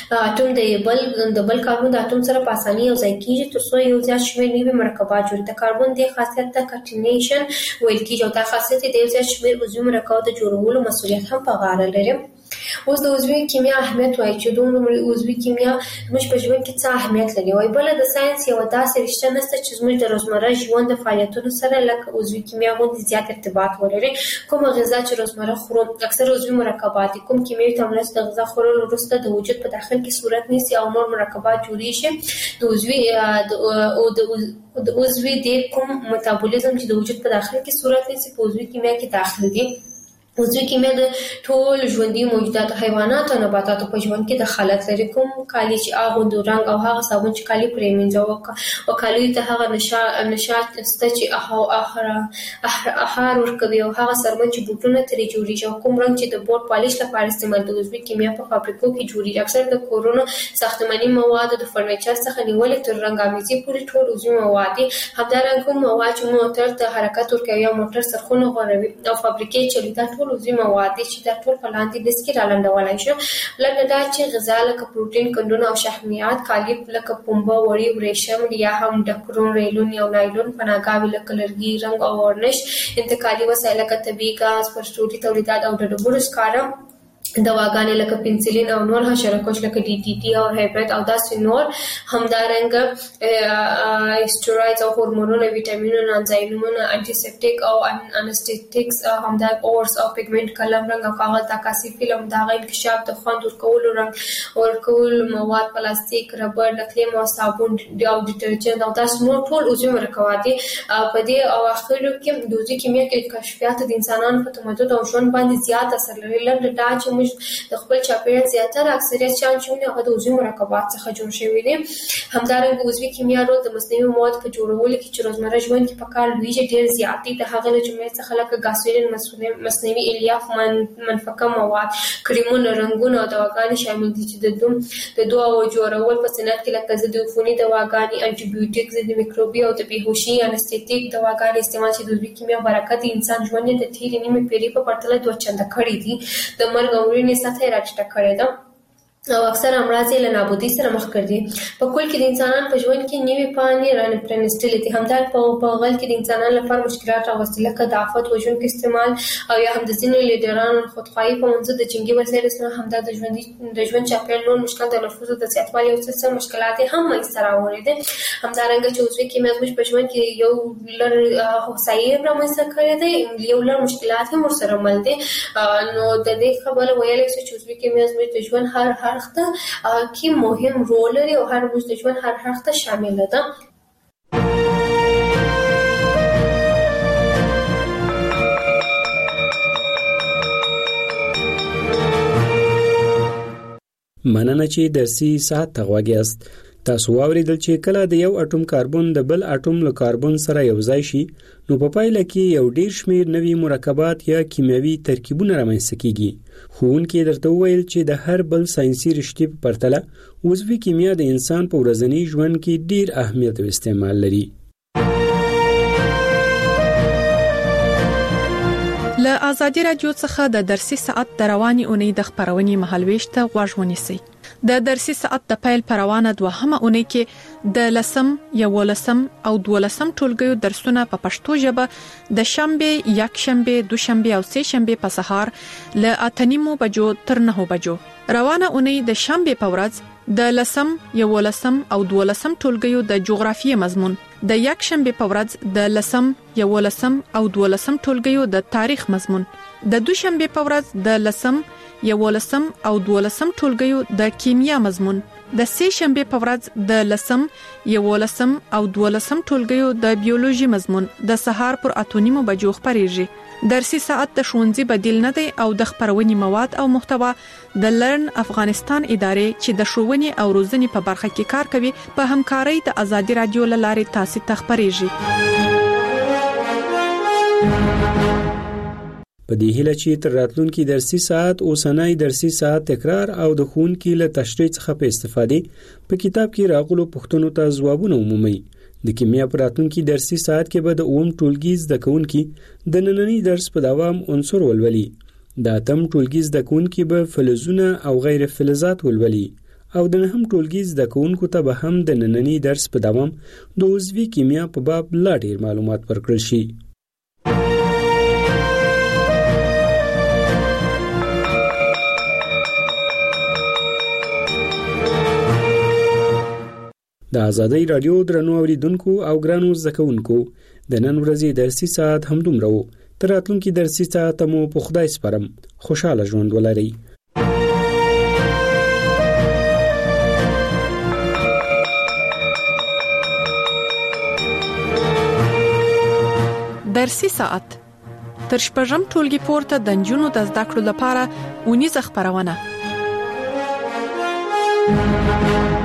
S2: د بل کاربن د اټوم سره په اسانۍ یو ځای کېږي تر څو یو زیات شمېر نوي مرکبات جوړ. د کاربن دې خاصیت ته کټینیشن ویل کېږي او دا خاصیت د یو زیات شمېر عضوي مرکباتو د جوړولو مسؤلیت هم په غاړه لري. اوس د عضوي کیمیا اهمیت وایي چې دومره عضوي کیمیا موږ په ژوند کې څه اهمیت لري. وایي بل د ساينس یو داسې رشته نشته چې موږ د روزمره ژوند د فعالیتونو سره لکه عضوي کیمیا غوندې زیات ارتباط ولري. کومه غذا چې روزمره خورو اکثر عضوي مرکبات کوم کیمیاوي تعاملات د غذا خورلو وروسته د وجود په داخل کې صورت نیسي او نور مرکبات جوړیږي. د عضوي د کوم میتابولیزم چې د وجود په داخل کې صورت نیسي په عضوي کیمیا کې داخل دي. عضوي کیمیا د ټول ژوندي موجودات حیوانات او نباتات په ژوند کې دخالت لري. کوم کالی چې اغوندو رنگ او هغه صابون چې کالی پرې مینځو او کالی ته هغه نشاط ست چې احار ورکوي او هغه سرمن چې بوټونه ترې جوړیږي او کوم رنگ چې د بورډ پالیش لپاره استعمال د عضوي کیمیا په فابریکو کې جوړیږي. اکثر د کورونو ساختماني مواد د فرنیچر څخه نیولې تر رنگ امیزي پورې ټول عضوي مواد دي. همدارنګه کوم مواد چې موټر ته حرکت ورکوي یا موټر سرخونه غوړوي او فابریکې چلی دا ټول عضوي مواد چې دا ټول په لاندې لیست کې رالنډولای شو. لکه دا چې غذا لکه پروتین کندونه او شحمیات کالی لکه پنبه وړي ورېشم یا هم ډکرون ریلون یا نایلون پناګاوي لکه لرګي رنگ او ورنش انتقالي وسایل لکه طبي غاز پرسټوري تولیدات او د ډبرو سکاره دواګانې لکه پنسلین او نور حشرکش لکه ډي ټي ټي او هیپټ او داسې نور. همدارنګه اسټروئیډز او هورمونونه ویټامینونه انزایمونه انټي سیپټیک او انستیټیکس همدا اورس او پیګمنټ کلم رنگ او کاغذ د عکاسي فلم دغه انکشاف د خوند ورکولو رنگ ورکول مواد پلاستیک ربر لکلیم او صابون او ډیټرجنټ او داسې نور ټول عضوي مرکبات دي. په دې او اخرو کې د عضوي کیمیا کې کشفیات د انسانانو په تمدن او ژوند باندې زیات اثر لري. لنډ دا چې د خپل چاپیریال زیاتره اکثریت شان چې هغه د عضوي مرکبات څخه جوړ شوی دي. همدارنګه عضوي کیمیا رول د مصنوعي مواد په جوړولو کې چې روزمره ژوند کې په کار لویږي ډیر زیات دي. د هغه له جملې څخه لکه غاسولین مصنوعي الیاف منفکه مواد کریمونه رنگونه او دواګانې شامل دي چې د دوا جوړول په صنعت کې لکه ضد عفوني دواګانې انټي بیوټیک ضد میکروبي او د بیهوشي انستیټیک دواګانې استعمال چې د عضوي کیمیا برکت انسان ژوند د تیرې نیمه پیړۍ په پرتله 2 چنده کړی دي. د مرګ اورینې سطح راټیټه کړې ده او اکثر امراض له نابودي سره مخ کړي. په کل کې د انسانانو په ژوند کې نوې پانې رانپرنستلې دي. همدار په غل کې د انسانانو لپاره مشکلات راوستل لکه د آفت وژونکو استعمال او یا هم د ځینو لیډرانو خودخواهي په منځ د جنگي وسایلو سره همدا د ژوند چاپیریال نور مشکلات د نفوذ د زیاتوالي او څه مشکلات هم منځته راوړي دي. همدارنګه چې عضوي کیمیا زموږ په ژوند کې یو لر هوسایي رامنځته کړی دی یو لر مشکلات هم ورسره مل دي. نو د دې خبره ویلای شو چې عضوي کیمیا زموږ د ژوند هر کې مهم رول لري او هر موږ د ژوند هر حق ته شامل ده.
S19: مننه چې درسي ساعت ته غواګیاست. تاسو واوریدل چې کله د یو اټوم کاربن د بل اټوم له کاربن سره یوځای شي نو په پایله کې یو ډیر شمیر نوي مرکبات یا کیمیاوي ترکیبونه رامنځته کیږي. ښوونکي درته وویل چې د هر بل ساينسي رشتې په پرتله عضوي کیمیا د انسان په ورځني ژوند کې ډیر اهمیت او استعمال لري.
S5: له آزادي رادیو څخه د درسي ساعت د رواني اونۍ د خبرونې مهالويش ته غوږ ونیسئ. د درسي ساعت د پیل پروانه دوهمه اونۍ کې د لسم، یولسم او دولسم ټولګیو درسونه په پښتو ژبه د شنبه، یکشنبه، دوشنبه او سه شنبه په سهار له 8:30 بجو تر 9 بجو. روانه اونۍ د شنبه په ورځ د لسم، یولسم او دولسم ټولګیو د جغرافیې مضمون، د یکشنبه په ورځ د لسم، یولسم او دولسم ټولګیو د تاریخ مضمون، د دوشنبه په ورځ د لسم، یولسم او دولسم ټولګیو د کیمیا مضمون، د سه شنبه په ورځ د لسم، یولسم او دولسم ټولګیو د بیولوژي مضمون د سهار پر 8:30 بجو خبريږي. درسي ساعت د ښوونځي بدیل نه دی او د خبرونې مواد او محتوا د لرن افغانستان ادارې چې د ښوونې او روزنې په برخه کې کار کوي په همکارۍ د آزادي رادیو لارې تاسو ته خبريږي.
S19: په دې هیله چې تر راتلونکي درسي ساعت اوسنۍ درسي ساعت تکرار او د ښوونکي له تشریح څخه په استفادې په کتاب کې راغلو پوښتنو ته ځوابونه ومومئ. د کیمیا په راتلونکي درسي ساعت کې به د اوم ټولګي زده کوونکي د نننۍ درس په دوام عنصر ولولي. د اتم ټولګي زده کوونکي به فلزونه او غیر فلزات ولولي او د نهم ټولګي زده کوونکو ته به هم د نننۍ درس په دوام د عضوي کیمیا په باب لا ډیر معلومات ورکړل شي. د ازادۍ رادیو درنو اوریدونکو او ګرانو زکونکو د نن ورځې درسي ساعت همدومره وو. تر راتلونکي درسي ساعت مو په خدای سپارم. خوشاله ژوند ولرئ.
S3: درسي ساعت تر شپږم ټولګي پورته د نجونو د زده کړو لپاره ونیزه خبرونه